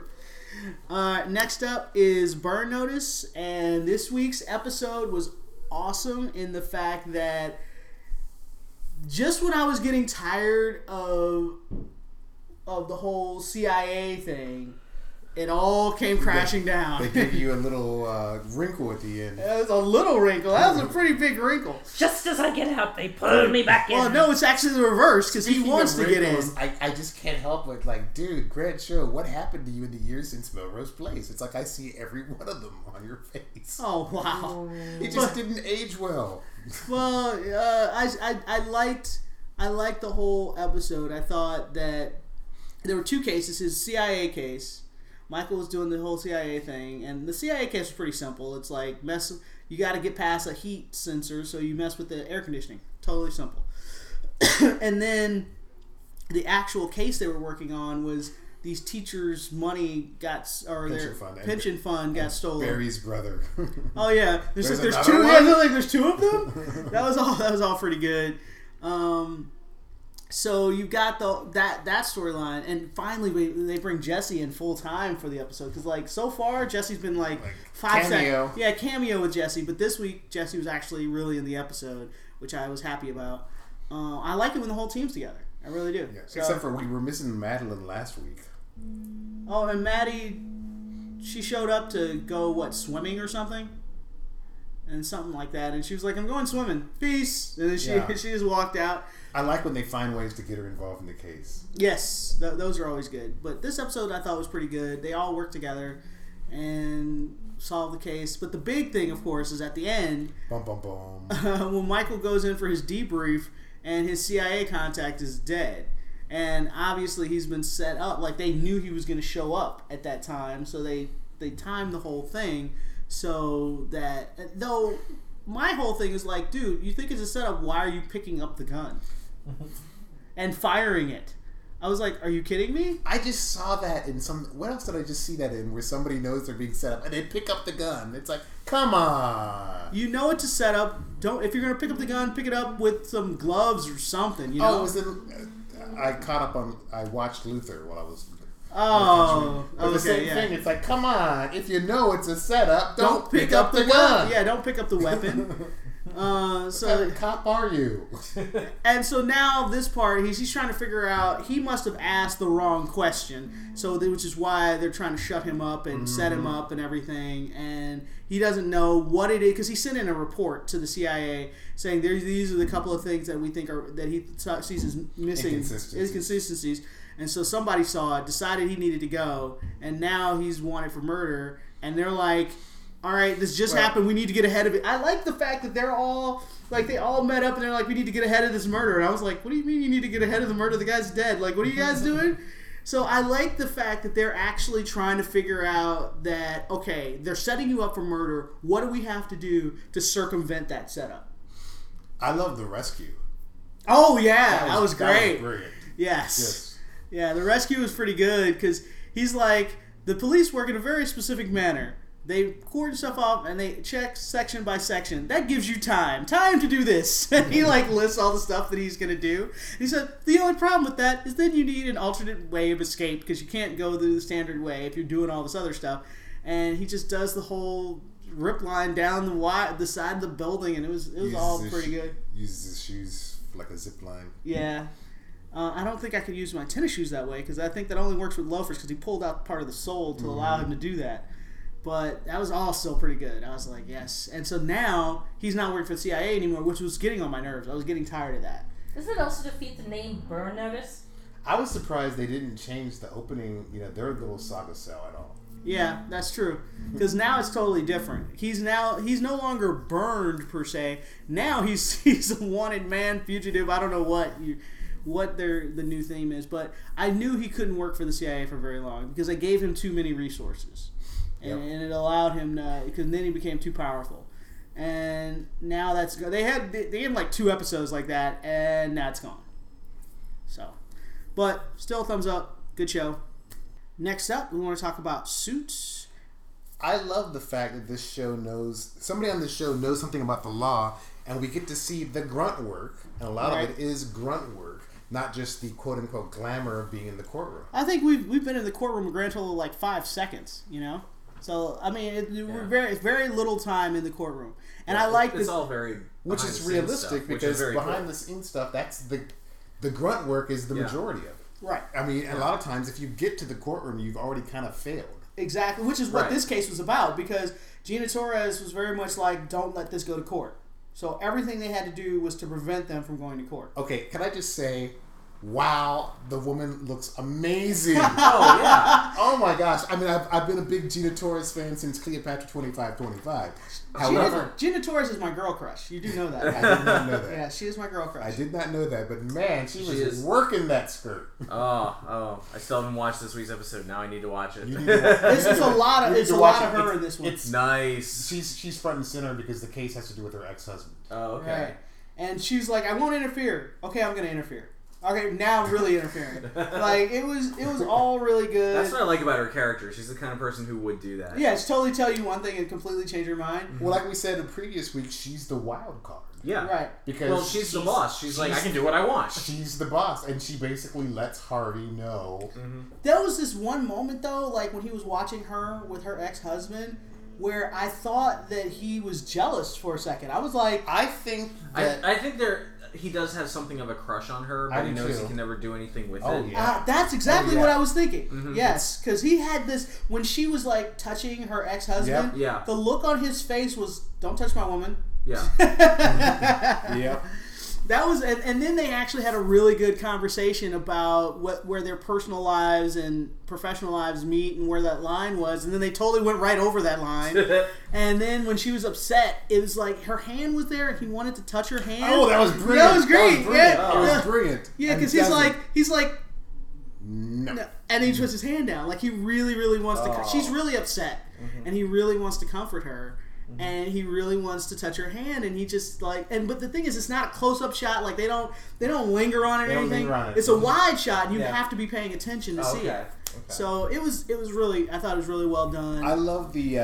[SPEAKER 1] Next up is Burn Notice, and this week's episode was awesome in the fact that just when I was getting tired of the whole CIA thing, it all came crashing down.
[SPEAKER 2] They give you a little wrinkle at the end.
[SPEAKER 1] It was a little wrinkle. That was a pretty big wrinkle.
[SPEAKER 4] Just as I get out, they pull me back in.
[SPEAKER 1] Well, no, it's actually the reverse, because he wants to get in.
[SPEAKER 2] I just can't help but, like, dude, Grant Show, what happened to you in the years since Melrose Place? It's like I see every one of them on your face.
[SPEAKER 1] Oh, wow.
[SPEAKER 2] It just didn't age well.
[SPEAKER 1] Well, I liked the whole episode. I thought that there were two cases. His CIA case, Michael was doing the whole CIA thing, and the CIA case was pretty simple. It's like you got to get past a heat sensor, so you mess with the air conditioning. Totally simple. And then the actual case they were working on was these teachers' money their pension fund got stolen.
[SPEAKER 2] Barry's brother.
[SPEAKER 1] Oh yeah, there's two. Yeah, there's two of them. That was all pretty good. So you've got that storyline, and finally they bring Jesse in full time for the episode, because like so far Jesse's been like 5
[SPEAKER 2] cameo.
[SPEAKER 1] seconds. Yeah, cameo with Jesse, but this week Jesse was actually really in the episode, which I was happy about. I like it when the whole team's together. I really do.
[SPEAKER 2] Yeah, except for we were missing Madeline last week.
[SPEAKER 1] Oh, and Maddie, she showed up to go swimming or something. And something like that, and she was like, "I'm going swimming, peace." And then she just walked out.
[SPEAKER 2] I like when they find ways to get her involved in the case.
[SPEAKER 1] Yes, those are always good. But this episode I thought was pretty good. They all worked together and solved the case. But the big thing, of course, is at the end,
[SPEAKER 2] bum, bum, bum.
[SPEAKER 1] when Michael goes in for his debrief and his CIA contact is dead. And obviously he's been set up. Like, they knew he was going to show up at that time, so they timed the whole thing. So that, though, my whole thing is like, dude, you think it's a setup, why are you picking up the gun and firing it? I was like, are you kidding me?
[SPEAKER 2] I just saw that in what else did I just see that in, where somebody knows they're being set up and they pick up the gun? It's like, come on.
[SPEAKER 1] You know it's a setup. If you're going to pick up the gun, pick it up with some gloves or something, you know?
[SPEAKER 2] Oh, it was I watched Luther while I was...
[SPEAKER 1] Oh,
[SPEAKER 2] but the same thing. It's like, come on! If you know it's a setup, don't pick up the gun.
[SPEAKER 1] Yeah, don't pick up the weapon.
[SPEAKER 2] What kind of cop are you?
[SPEAKER 1] And so now this part, he's trying to figure out. He must have asked the wrong question, which is why they're trying to shut him up and set him up and everything. And he doesn't know what it is, because he sent in a report to the CIA saying these are the couple of things that we think that he sees as missing inconsistencies. And so somebody saw it, decided he needed to go, and now he's wanted for murder. And they're like, all right, this just happened. We need to get ahead of it. I like the fact that they're all, like, they all met up and they're like, we need to get ahead of this murder. And I was like, what do you mean you need to get ahead of the murder? The guy's dead. Like, what are you guys doing? So I like the fact that they're actually trying to figure out that, okay, they're setting you up for murder. What do we have to do to circumvent that setup?
[SPEAKER 2] I love the rescue.
[SPEAKER 1] Oh, yeah. That was great.
[SPEAKER 2] That was brilliant.
[SPEAKER 1] Yes. Yeah, the rescue was pretty good, because he's like, the police work in a very specific manner. They cordon stuff off and they check section by section. That gives you time to do this. And he like lists all the stuff that he's going to do. And he said, the only problem with that is then you need an alternate way of escape, because you can't go the standard way if you're doing all this other stuff. And he just does the whole rip line down the side of the building, and it was all pretty good.
[SPEAKER 2] Uses his shoes like a zip line.
[SPEAKER 1] Yeah. I don't think I could use my tennis shoes that way because I think that only works with loafers because he pulled out part of the sole to allow him to do that. But that was all still pretty good. I was like, yes. And so now he's not working for the CIA anymore, which was getting on my nerves. I was getting tired of that.
[SPEAKER 4] Doesn't it also defeat the name Burn Notice?
[SPEAKER 2] I was surprised they didn't change the opening, their little saga cell at all.
[SPEAKER 1] Yeah, that's true. Because now it's totally different. He's no longer burned per se. Now he's a wanted man, fugitive. I don't know what the new theme is, but I knew he couldn't work for the CIA for very long because I gave him too many resources, and it allowed him to, because then he became too powerful. And now that's they had like 2 episodes like that, and now it's gone. So, but still thumbs up, good show. Next up, we want to talk about Suits.
[SPEAKER 2] I love the fact that somebody on this show knows something about the law, and we get to see the grunt work, and a lot of it is grunt work, not just the quote-unquote glamour of being in the courtroom.
[SPEAKER 1] I think we've been in the courtroom a grand total of like 5 seconds, So, I mean, we're very little time in the courtroom. And I like
[SPEAKER 3] it's all very
[SPEAKER 2] which is realistic because behind the scenes stuff, that's the grunt work is the majority of it.
[SPEAKER 1] Right.
[SPEAKER 2] I mean, a lot of times if you get to the courtroom, you've already kind of failed.
[SPEAKER 1] Exactly, which is what this case was about, because Gina Torres was very much like, don't let this go to court. So everything they had to do was to prevent them from going to court.
[SPEAKER 2] Okay, can I just say, wow, the woman looks amazing.
[SPEAKER 3] Oh, yeah.
[SPEAKER 2] Oh, my gosh. I mean, I've been a big Gina Torres fan since Cleopatra 2525. However,
[SPEAKER 1] Gina Torres is my girl crush. You do know that.
[SPEAKER 2] I did not know that.
[SPEAKER 1] Yeah, she is my girl crush.
[SPEAKER 2] I did not know that, but man, she was working that skirt.
[SPEAKER 3] Oh, I still haven't watched this week's episode. Now I need to watch it.
[SPEAKER 1] It's a lot of her in this one.
[SPEAKER 3] It's nice.
[SPEAKER 2] She's front and center because the case has to do with her ex-husband.
[SPEAKER 3] Oh, okay.
[SPEAKER 1] Right. And she's like, I won't interfere. Okay, I'm going to interfere. Okay, now I'm really interfering. Like, it was all really good.
[SPEAKER 3] That's what I like about her character. She's the kind of person who would do that.
[SPEAKER 1] Yeah, she totally tell you one thing and completely change your mind.
[SPEAKER 2] Well, like we said in previous week, she's the wild card.
[SPEAKER 3] Yeah.
[SPEAKER 1] Right.
[SPEAKER 2] Because
[SPEAKER 3] she's the boss. She's like, I can do what I want.
[SPEAKER 2] She's the boss, and she basically lets Harvey know.
[SPEAKER 3] Mm-hmm.
[SPEAKER 1] There was this one moment, though, like when he was watching her with her ex-husband, where I thought that he was jealous for a second. I was like...
[SPEAKER 2] I think
[SPEAKER 3] he does have something of a crush on her, but he knows he can never do anything with it.
[SPEAKER 2] Yeah.
[SPEAKER 1] That's exactly what I was thinking.
[SPEAKER 3] Mm-hmm.
[SPEAKER 1] Yes, because he had this... When she was, like, touching her ex-husband, the look on his face was, don't touch my woman.
[SPEAKER 3] Yeah.
[SPEAKER 2] Yep.
[SPEAKER 1] That was, and then they actually had a really good conversation about where their personal lives and professional lives meet and where that line was, and then they totally went right over that line. And then when she was upset, it was like her hand was there, and he wanted to touch her hand.
[SPEAKER 2] Oh, that was brilliant!
[SPEAKER 1] That was great.
[SPEAKER 2] It was brilliant.
[SPEAKER 1] Yeah, because he's like, no, and he puts his hand down, like he really, really wants to. She's really upset, and he really wants to comfort her. And he really wants to touch her hand, and he just like, but the thing is, it's not a close-up shot. Like they don't linger on it or anything. It's a wide shot, and you have to be paying attention to see it. Okay. So it was really, I thought it was really well done.
[SPEAKER 2] I love the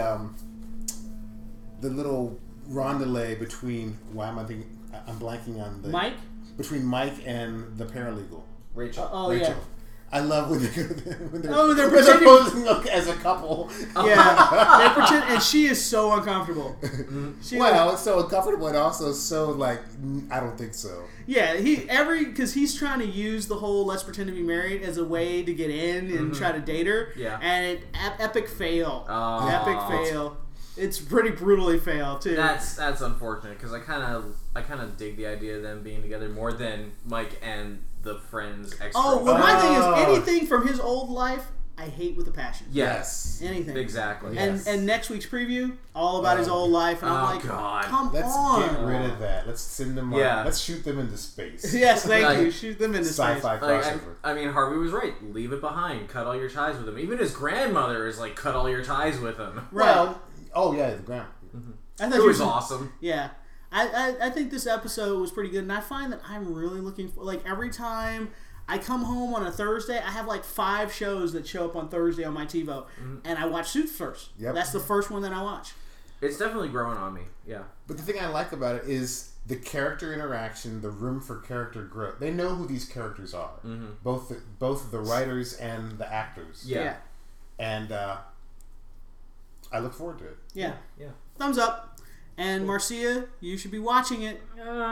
[SPEAKER 2] little rondelay between. I'm blanking on the
[SPEAKER 1] Mike,
[SPEAKER 2] between Mike and the paralegal
[SPEAKER 3] Rachel.
[SPEAKER 2] Rachel.
[SPEAKER 1] Yeah.
[SPEAKER 2] I love when
[SPEAKER 1] they're
[SPEAKER 2] posing as a couple.
[SPEAKER 1] Yeah, they pretend, and she is so uncomfortable.
[SPEAKER 2] It's so uncomfortable and also so like I don't think so.
[SPEAKER 1] Yeah, because he's trying to use the whole let's pretend to be married as a way to get in and try to date her.
[SPEAKER 3] Yeah,
[SPEAKER 1] and epic fail. Epic fail. It's pretty brutally fail too.
[SPEAKER 3] That's unfortunate because I kind of dig the idea of them being together more than Mike and the friend's ex.
[SPEAKER 1] Oh, well, my thing is anything from his old life, I hate with a passion.
[SPEAKER 3] Yes,
[SPEAKER 1] anything
[SPEAKER 3] exactly.
[SPEAKER 1] And next week's preview, all about his old life, and I'm like,
[SPEAKER 3] God.
[SPEAKER 1] come on,
[SPEAKER 2] let's get rid of that. Let's send them. Let's shoot them into space.
[SPEAKER 1] Yes, thank you. Shoot them into
[SPEAKER 2] sci-fi
[SPEAKER 1] space.
[SPEAKER 2] crossover.
[SPEAKER 3] I mean, Harvey was right. Leave it behind. Cut all your ties with him. Even his grandmother is like, cut all your ties with him.
[SPEAKER 1] Right.
[SPEAKER 2] The grandma.
[SPEAKER 1] I thought
[SPEAKER 3] it was awesome.
[SPEAKER 1] Yeah. I think this episode was pretty good, and I find that I'm really looking for, like, every time I come home on a Thursday, I have like 5 shows that show up on Thursday on my TiVo, and I watch Suits first.
[SPEAKER 2] Yep.
[SPEAKER 1] That's the first one that I watch.
[SPEAKER 3] It's definitely growing on me, yeah.
[SPEAKER 2] But the thing I like about it is the character interaction, the room for character growth. They know who these characters are, both the writers and the actors.
[SPEAKER 1] Yeah.
[SPEAKER 2] And I look forward to it.
[SPEAKER 1] Yeah.
[SPEAKER 3] Yeah.
[SPEAKER 1] Thumbs up. And Marcia, you should be watching it.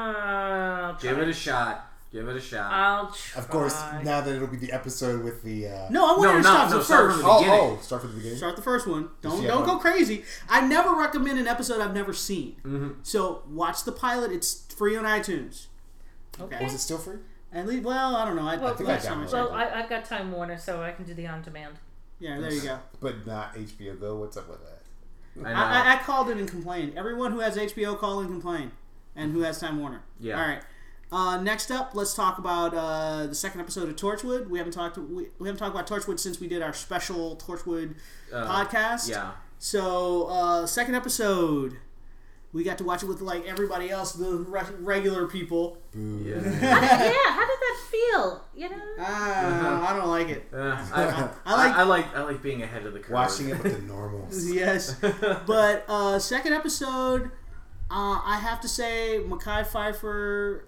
[SPEAKER 3] Give it a shot. Give it a shot.
[SPEAKER 4] I'll try.
[SPEAKER 2] Of course, now that it'll be the episode with the.
[SPEAKER 1] No, I want you to start the
[SPEAKER 3] start
[SPEAKER 1] first.
[SPEAKER 3] from the beginning.
[SPEAKER 2] Start from the beginning.
[SPEAKER 1] Start the first one. Don't go crazy. I never recommend an episode I've never seen.
[SPEAKER 3] Mm-hmm.
[SPEAKER 1] So watch the pilot. It's free on iTunes. Okay.
[SPEAKER 2] Was it still free?
[SPEAKER 1] Well, I don't know. I think I downloaded it.
[SPEAKER 4] Well, I've got Time Warner, so I can do the on-demand.
[SPEAKER 1] Yeah, there you go.
[SPEAKER 2] But not HBO Go. What's up with that?
[SPEAKER 1] I called in and complained. Everyone who has HBO, call and complain. And who has Time Warner.
[SPEAKER 3] Yeah.
[SPEAKER 1] All right. Next up, let's talk about the second episode of Torchwood. We haven't talked about Torchwood since we did our special Torchwood podcast.
[SPEAKER 3] Yeah.
[SPEAKER 1] So, second episode, we got to watch it with like everybody else, the regular people.
[SPEAKER 3] Yeah.
[SPEAKER 4] How did that feel? You know.
[SPEAKER 1] I don't like it.
[SPEAKER 3] I like being ahead of the curve.
[SPEAKER 2] Watching it with the normals.
[SPEAKER 1] Yes, but second episode. I have to say, Mekhi Phifer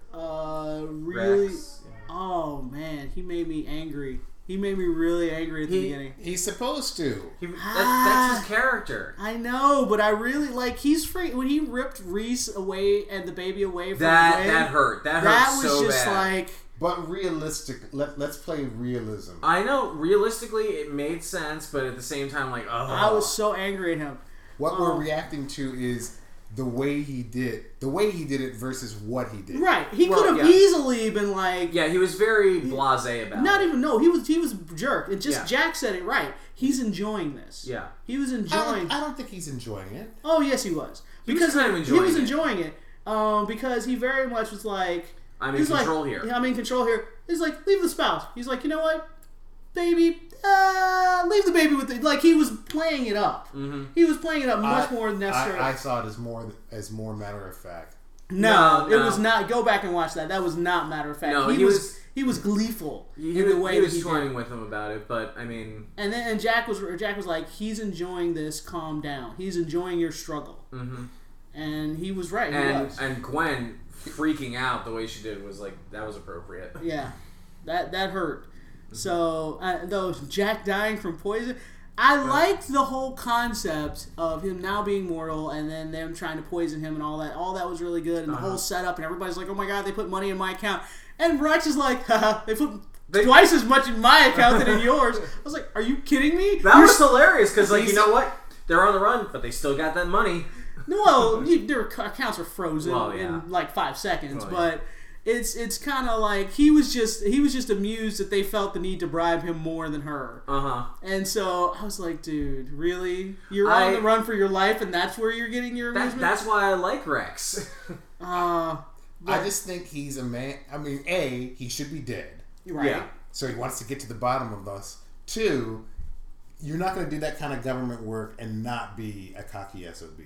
[SPEAKER 1] really.
[SPEAKER 3] Rex, yeah.
[SPEAKER 1] Oh man, he made me angry. He made me really angry at the beginning.
[SPEAKER 2] He's supposed to.
[SPEAKER 3] That's his character.
[SPEAKER 1] I know, but I really like. He's free when he ripped Reese away and the baby away from Gwen.
[SPEAKER 3] That hurt. That hurt so bad.
[SPEAKER 1] That was just like.
[SPEAKER 2] But realistic. Let's play realism.
[SPEAKER 3] I know. Realistically, it made sense, but at the same time, like, oh.
[SPEAKER 1] I was so angry at him.
[SPEAKER 2] What we're reacting to is the way he did it versus what he did.
[SPEAKER 1] Right. He could have easily been like.
[SPEAKER 3] Yeah, he was very blasé about it.
[SPEAKER 1] Not even, no, he was a jerk. It just, Jack said it right. He's enjoying this.
[SPEAKER 3] Yeah.
[SPEAKER 1] He was enjoying.
[SPEAKER 2] I don't think he's enjoying it.
[SPEAKER 1] Oh, yes, he was.
[SPEAKER 3] He was
[SPEAKER 1] enjoying it. Because he very much was like.
[SPEAKER 3] I'm in control here.
[SPEAKER 1] I'm in control here. He's like, leave the spouse. He's like, you know what? Baby, leave the baby with the... Like, he was playing it up.
[SPEAKER 3] Mm-hmm.
[SPEAKER 1] He was playing it up much more than necessary.
[SPEAKER 2] I saw it as more matter of fact.
[SPEAKER 1] No, it was not. Go back and watch that. That was not matter of fact.
[SPEAKER 3] No,
[SPEAKER 1] he was gleeful in the way
[SPEAKER 3] he was
[SPEAKER 1] that he
[SPEAKER 3] toying with him about it, but I mean...
[SPEAKER 1] And Jack was like, he's enjoying this, calm down. He's enjoying your struggle.
[SPEAKER 3] Mm-hmm.
[SPEAKER 1] And he was right.
[SPEAKER 3] And Gwen freaking out the way she did was like, that was appropriate.
[SPEAKER 1] Yeah, that hurt. So, though Jack dying from poison, I liked the whole concept of him now being mortal and then them trying to poison him and all that. All that was really good. And the whole setup, and everybody's like, oh my god, they put money in my account. And Rex is like, haha, they put twice as much in my account than in yours. I was like, are you kidding me?
[SPEAKER 3] That was hilarious, because like, you know what? They're on the run, but they still got that money.
[SPEAKER 1] Well, their accounts are frozen in like 5 seconds, but... It's kind of like he was just amused that they felt the need to bribe him more than her. And so I was like, dude, really? You're on the run for your life, and that's where you're getting your amusement?
[SPEAKER 3] That's why I like Rex.
[SPEAKER 2] I just think he's a man. I mean, A, he should be dead.
[SPEAKER 1] Right. Yeah.
[SPEAKER 2] So he wants to get to the bottom of us. 2, you're not going to do that kind of government work and not be a cocky SOB.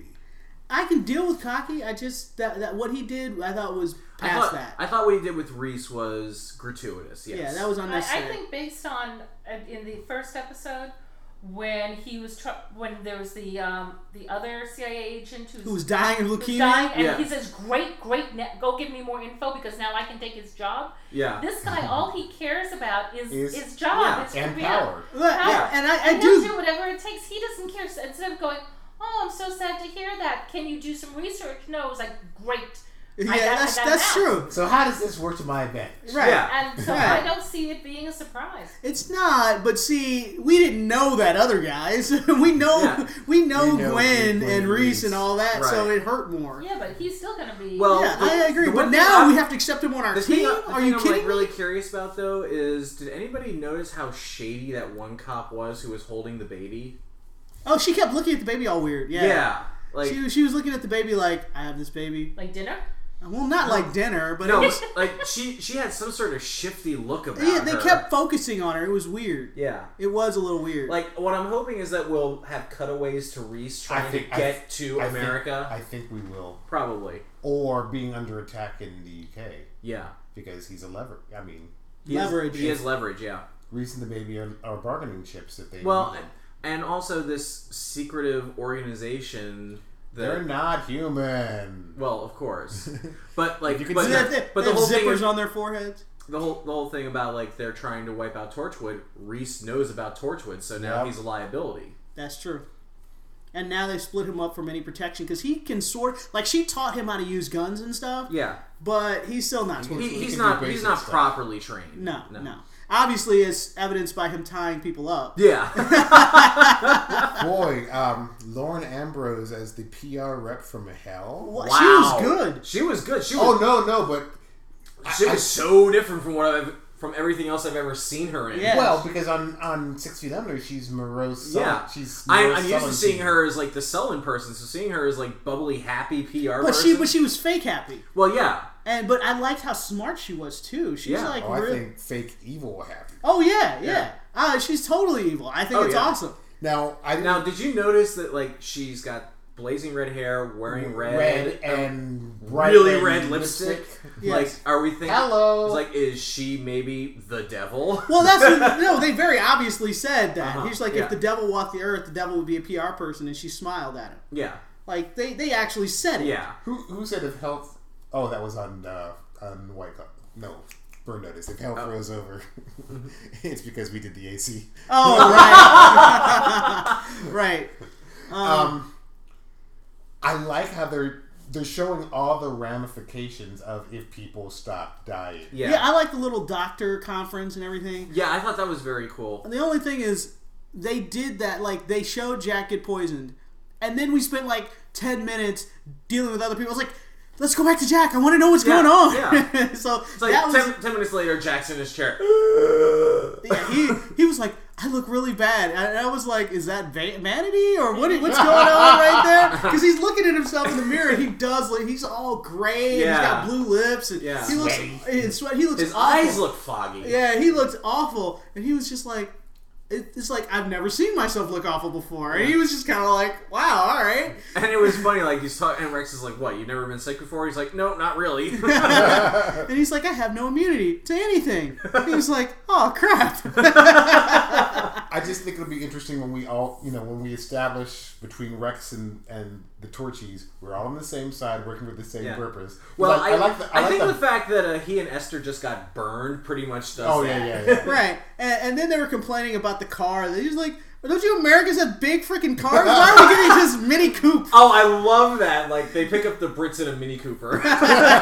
[SPEAKER 1] I can deal with cocky. I just that what he did, I thought was past that.
[SPEAKER 3] I thought what he did with Reese was gratuitous. Yes.
[SPEAKER 1] Yeah, that was unnecessary.
[SPEAKER 4] I think based on in the first episode when he was when there was the other CIA agent who was dying of leukemia, and he says, "Great, go give me more info because now I can take his job."
[SPEAKER 3] Yeah.
[SPEAKER 4] This guy, all he cares about is his job,
[SPEAKER 2] and power.
[SPEAKER 1] Yeah, and I
[SPEAKER 4] he'll do whatever it takes. He doesn't care. So instead of going, oh, I'm so sad to hear that. Can you do some research? No, it was like, great.
[SPEAKER 1] Yeah, that's true.
[SPEAKER 2] So how does this work to my advantage?
[SPEAKER 1] Right.
[SPEAKER 3] Yeah.
[SPEAKER 4] And so I don't see it being a surprise.
[SPEAKER 1] It's not, but see, we didn't know that other guys. we know Gwen and Reese and all that, so it hurt more.
[SPEAKER 4] Yeah, but he's still going to be...
[SPEAKER 1] Well, yeah, I agree. But now we have to accept him on our team? Are you kidding me?
[SPEAKER 3] I'm really curious about, though, is did anybody notice how shady that one cop was who was holding the baby?
[SPEAKER 1] Oh, she kept looking at the baby all weird. Yeah.
[SPEAKER 3] Yeah. Like,
[SPEAKER 1] she was looking at the baby like, I have this baby.
[SPEAKER 4] Like dinner?
[SPEAKER 1] Well, not like dinner, but
[SPEAKER 3] no, it was like she had some sort of shifty look about her.
[SPEAKER 1] Yeah, they kept focusing on her. It was weird.
[SPEAKER 3] Yeah.
[SPEAKER 1] It was a little weird.
[SPEAKER 3] Like, what I'm hoping is that we'll have cutaways to Reese trying to get to America.
[SPEAKER 2] I think we will.
[SPEAKER 3] Probably.
[SPEAKER 2] Or being under attack in the UK.
[SPEAKER 3] Yeah.
[SPEAKER 2] Because he's a lever. I mean...
[SPEAKER 1] Leverage.
[SPEAKER 3] He has leverage, yeah.
[SPEAKER 2] Reese and the baby are bargaining chips that they...
[SPEAKER 3] Well, and also this secretive organization...
[SPEAKER 2] They're not human.
[SPEAKER 3] Well, of course, but like,
[SPEAKER 1] but the whole zippers on their foreheads.
[SPEAKER 3] The whole thing about like they're trying to wipe out Torchwood. Reese knows about Torchwood, so now he's a liability.
[SPEAKER 1] That's true. and now they split him up from any protection because he can she taught him how to use guns and stuff.
[SPEAKER 3] Yeah,
[SPEAKER 1] but he's still not.
[SPEAKER 3] He's not properly trained.
[SPEAKER 1] No. Obviously, as evidenced by him tying people up.
[SPEAKER 3] Yeah.
[SPEAKER 2] Boy, Lauren Ambrose as the PR rep from hell.
[SPEAKER 1] Wow. She was good.
[SPEAKER 3] She was good.
[SPEAKER 2] But
[SPEAKER 3] she was so different from everything else I've ever seen her in.
[SPEAKER 1] Yeah.
[SPEAKER 2] Well, because on 6 Feet Under, she's morose.
[SPEAKER 3] Yeah. I'm used to seeing her as like the sullen person, so seeing her as like bubbly, happy PR person.
[SPEAKER 1] But she was fake happy.
[SPEAKER 3] Well, yeah.
[SPEAKER 1] But I liked how smart she was too. She's like
[SPEAKER 2] I think fake evil happy.
[SPEAKER 1] Oh yeah. She's totally evil. I think it's awesome.
[SPEAKER 2] Now,
[SPEAKER 3] did you notice that like she's got blazing red hair, wearing red
[SPEAKER 2] and
[SPEAKER 3] really red lipstick? Like,
[SPEAKER 1] Yes.
[SPEAKER 3] are we thinking?
[SPEAKER 2] Hello.
[SPEAKER 3] It's like, is she maybe the devil?
[SPEAKER 1] Well, they very obviously said that. He's like, if the devil walked the earth, the devil would be a PR person, and she smiled at him.
[SPEAKER 3] Yeah.
[SPEAKER 1] Like they actually said it.
[SPEAKER 3] Yeah.
[SPEAKER 2] Who said if health? Oh, that was on White Cup. No, Burn Notice. If hell froze over, it's because we did the AC.
[SPEAKER 1] Oh, right. Right.
[SPEAKER 2] I like how they're showing all the ramifications of if people stop dying.
[SPEAKER 1] Yeah, I like the little doctor conference and everything.
[SPEAKER 3] Yeah, I thought that was very cool.
[SPEAKER 1] And the only thing is, they did that, like, they showed Jack get poisoned, and then we spent, like, 10 minutes dealing with other people. I was like, let's go back to Jack. I want to know what's going on.
[SPEAKER 3] Yeah.
[SPEAKER 1] So
[SPEAKER 3] it's like
[SPEAKER 1] that
[SPEAKER 3] 10 minutes later, Jack's in his chair.
[SPEAKER 1] Yeah, he was like, I look really bad. And I was like, is that vanity or what's going on right there? Because he's looking at himself in the mirror. And he does he's all gray. And he's got blue lips. And he looks sweaty. He looks
[SPEAKER 3] his
[SPEAKER 1] awful.
[SPEAKER 3] eyes look foggy.
[SPEAKER 1] Yeah, he looks awful. And he was just like, it's like, I've never seen myself look awful before. And he was just kind of like, wow, all right.
[SPEAKER 3] And it was funny, like, he's talking, and Rex is like, what, you've never been sick before? He's like, no, not really.
[SPEAKER 1] And he's like, I have no immunity to anything. He was like, oh, crap.
[SPEAKER 2] I just think it'll be interesting when we all, when we establish between Rex and the Torchies, we're all on the same side, working with the same purpose.
[SPEAKER 3] Well, I think the fact that he and Esther just got burned pretty much does that.
[SPEAKER 2] Yeah.
[SPEAKER 1] Right. And then they were complaining about the car. They're just like, don't you Americans have big freaking cars? Why are we getting this Mini Coupe?
[SPEAKER 3] Oh, I love that. Like, they pick up the Brits in a Mini Cooper.
[SPEAKER 1] Like,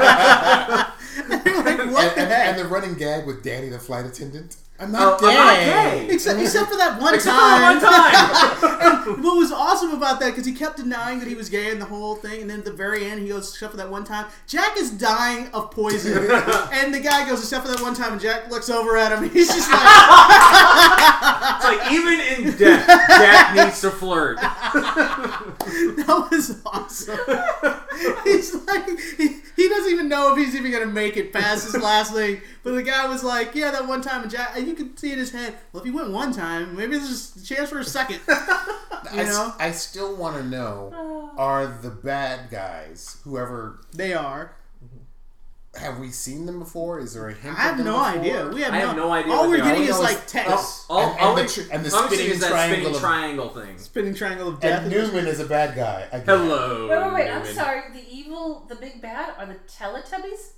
[SPEAKER 1] what the heck?
[SPEAKER 2] And the running gag with Danny, the flight attendant.
[SPEAKER 3] I'm not gay.
[SPEAKER 1] Except for that one
[SPEAKER 3] Except for that one time.
[SPEAKER 1] And what was awesome about that, because he kept denying that he was gay and the whole thing, and then at the very end he goes, except for that one time, Jack is dying of poison. And the guy goes, except for that one time, and Jack looks over at him, and he's just like...
[SPEAKER 3] It's like, even in death, Jack needs to flirt.
[SPEAKER 1] That was awesome. He's like, he doesn't even know if he's even going to make it past his last thing. But the guy was like, yeah, that one time, and Jack, and you could see in his head, well, if he went one time, maybe there's a chance for a second.
[SPEAKER 2] I still want to know, are the bad guys, whoever
[SPEAKER 1] they are,
[SPEAKER 2] have we seen them before? Is there a hint?
[SPEAKER 1] I have no idea.
[SPEAKER 3] I have no idea.
[SPEAKER 1] All we're getting is like text.
[SPEAKER 2] And the spinning
[SPEAKER 3] triangle thing.
[SPEAKER 1] Spinning triangle of death.
[SPEAKER 2] And Newman is a bad guy. Again.
[SPEAKER 3] Hello.
[SPEAKER 4] Wait. I'm sorry. The big bad are the Teletubbies?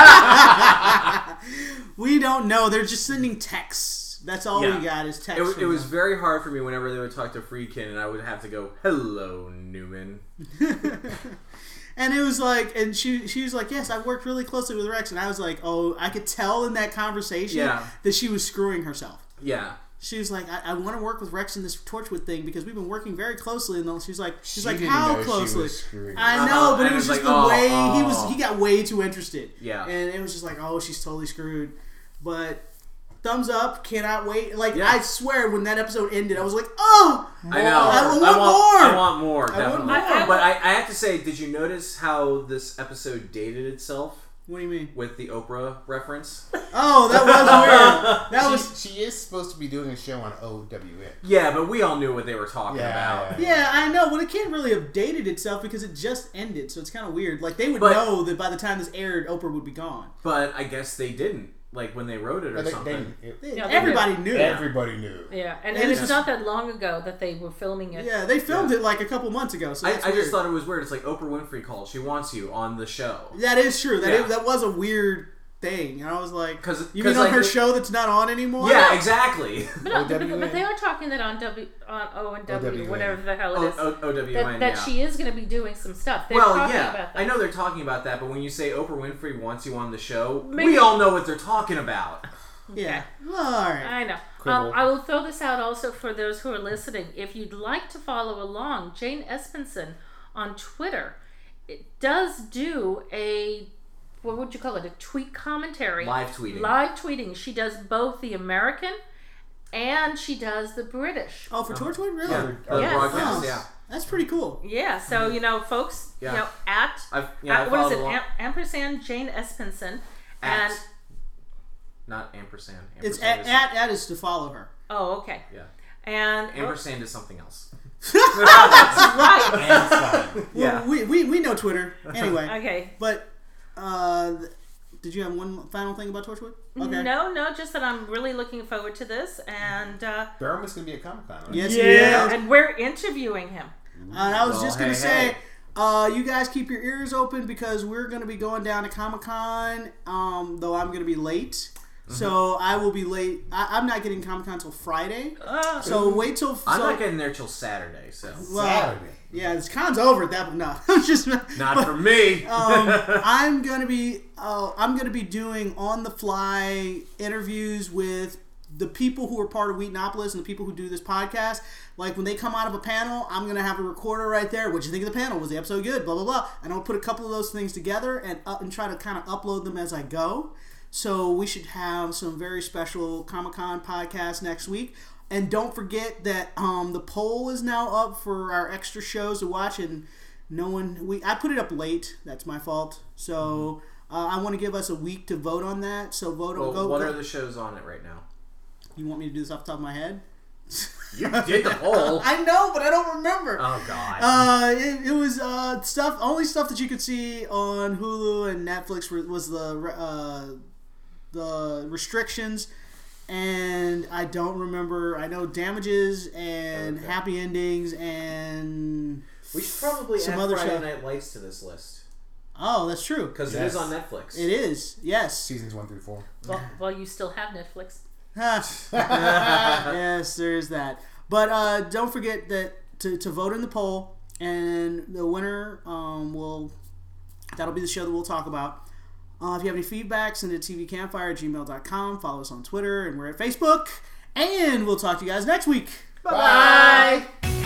[SPEAKER 1] We don't know. They're just sending texts. That's all we got is text.
[SPEAKER 3] It was very hard for me whenever they would talk to Friedkin, and I would have to go, "Hello, Newman."
[SPEAKER 1] And it was like, and she was like, yes, I worked really closely with Rex. And I was like, oh, I could tell in that conversation that she was screwing herself.
[SPEAKER 3] Yeah.
[SPEAKER 1] She was like, I want to work with Rex in this Torchwood thing because we've been working very closely. And she's like, how closely? I know, but it was just the way he got way too interested.
[SPEAKER 3] Yeah.
[SPEAKER 1] And it was just like, oh, she's totally screwed. But thumbs up, cannot wait. Like, I swear, when that episode ended, I was like, oh,
[SPEAKER 3] I know. I want more, definitely. But I have to say, did you notice how this episode dated itself?
[SPEAKER 1] What do you mean?
[SPEAKER 3] With the Oprah reference?
[SPEAKER 1] Oh, that was weird.
[SPEAKER 2] She is supposed to be doing a show on OWN.
[SPEAKER 3] Yeah, but we all knew what they were talking about.
[SPEAKER 1] Yeah, I know. Well, it can't really have dated itself because it just ended, so it's kind of weird. Like, they would know that by the time this aired, Oprah would be gone.
[SPEAKER 3] But I guess they didn't. Like, when they wrote it or something.
[SPEAKER 1] Everybody knew.
[SPEAKER 2] Everybody knew.
[SPEAKER 4] Yeah, and it's not that long ago that they were filming it.
[SPEAKER 1] Yeah, they filmed it like a couple months ago. So
[SPEAKER 3] I just thought it was weird. It's like Oprah Winfrey called. She wants you on the show.
[SPEAKER 1] That is true. That was a weird thing. And I was like,
[SPEAKER 3] Cause
[SPEAKER 1] you mean on
[SPEAKER 3] like
[SPEAKER 1] her show that's not on anymore?
[SPEAKER 3] Yeah, exactly.
[SPEAKER 4] But they are talking that on OWN, whatever the hell it is.
[SPEAKER 3] OWN,
[SPEAKER 4] that she is going to be doing some stuff. They're
[SPEAKER 3] well,
[SPEAKER 4] talking
[SPEAKER 3] yeah,
[SPEAKER 4] about that.
[SPEAKER 3] I know they're talking about that, but when you say Oprah Winfrey wants you on the show, we all know what they're talking about.
[SPEAKER 1] Yeah. Well, all right.
[SPEAKER 4] I know. I will throw this out also for those who are listening. If you'd like to follow along, Jane Espenson on Twitter does do a, what would you call it, a tweet commentary.
[SPEAKER 3] Live tweeting.
[SPEAKER 4] Live tweeting. She does both the American and she does the British.
[SPEAKER 1] Oh, for Torchwood? Really?
[SPEAKER 3] Yeah.
[SPEAKER 4] Yes.
[SPEAKER 3] Broadcast, yeah.
[SPEAKER 1] That's pretty cool.
[SPEAKER 4] Yeah, so, folks, at what is it, ampersand Jane Espenson. And
[SPEAKER 3] not ampersand.
[SPEAKER 1] It's at is to follow her.
[SPEAKER 4] Oh, okay.
[SPEAKER 3] Yeah.
[SPEAKER 4] And
[SPEAKER 3] ampersand is something else.
[SPEAKER 4] that's right.
[SPEAKER 3] Yeah.
[SPEAKER 1] Well, we know Twitter anyway.
[SPEAKER 4] Okay.
[SPEAKER 1] But did you have one final thing about Torchwood? Okay.
[SPEAKER 4] No, just that I'm really looking forward to this, and
[SPEAKER 2] Barrowman's going to be at Comic-Con, right?
[SPEAKER 1] Yes,
[SPEAKER 4] yeah, and we're interviewing him.
[SPEAKER 1] And I was just going to say, you guys keep your ears open because we're going to be going down to Comic-Con, though I'm going to be late. So I will be late. I'm not getting Comic-Con until Friday. So wait till...
[SPEAKER 3] I'm not getting there till Saturday, so...
[SPEAKER 2] Saturday.
[SPEAKER 1] Yeah, this con's over at that point. No, just
[SPEAKER 3] not for me.
[SPEAKER 1] I'm gonna be doing on the fly interviews with the people who are part of Wheatonopolis and the people who do this podcast. Like when they come out of a panel, I'm gonna have a recorder right there. What'd you think of the panel? Was the episode good? Blah blah blah. And I'll put a couple of those things together and try to kind of upload them as I go. So we should have some very special Comic-Con podcasts next week. And don't forget that the poll is now up for our extra shows to watch, and I put it up late. That's my fault. So I want to give us a week to vote on that. So vote on.
[SPEAKER 3] What are the shows on it right now?
[SPEAKER 1] You want me to do this off the top of my head?
[SPEAKER 3] You did the poll.
[SPEAKER 1] I know, but I don't remember.
[SPEAKER 3] Oh God.
[SPEAKER 1] It was stuff. Only stuff that you could see on Hulu and Netflix was the restrictions. And I don't remember. I know Damages and Happy Endings and
[SPEAKER 3] we should probably add
[SPEAKER 1] other
[SPEAKER 3] Friday Night Lights to this list.
[SPEAKER 1] Oh, that's true.
[SPEAKER 3] Because it is on Netflix.
[SPEAKER 1] It is. Yes.
[SPEAKER 2] Seasons 1 through 4.
[SPEAKER 4] Well, you still have Netflix.
[SPEAKER 1] Yes, there is that. But don't forget that to vote in the poll, and the winner that'll be the show that we'll talk about. If you have any feedback, send it to tvcampfire@gmail.com. Follow us on Twitter, and we're at Facebook. And we'll talk to you guys next week.
[SPEAKER 4] Bye.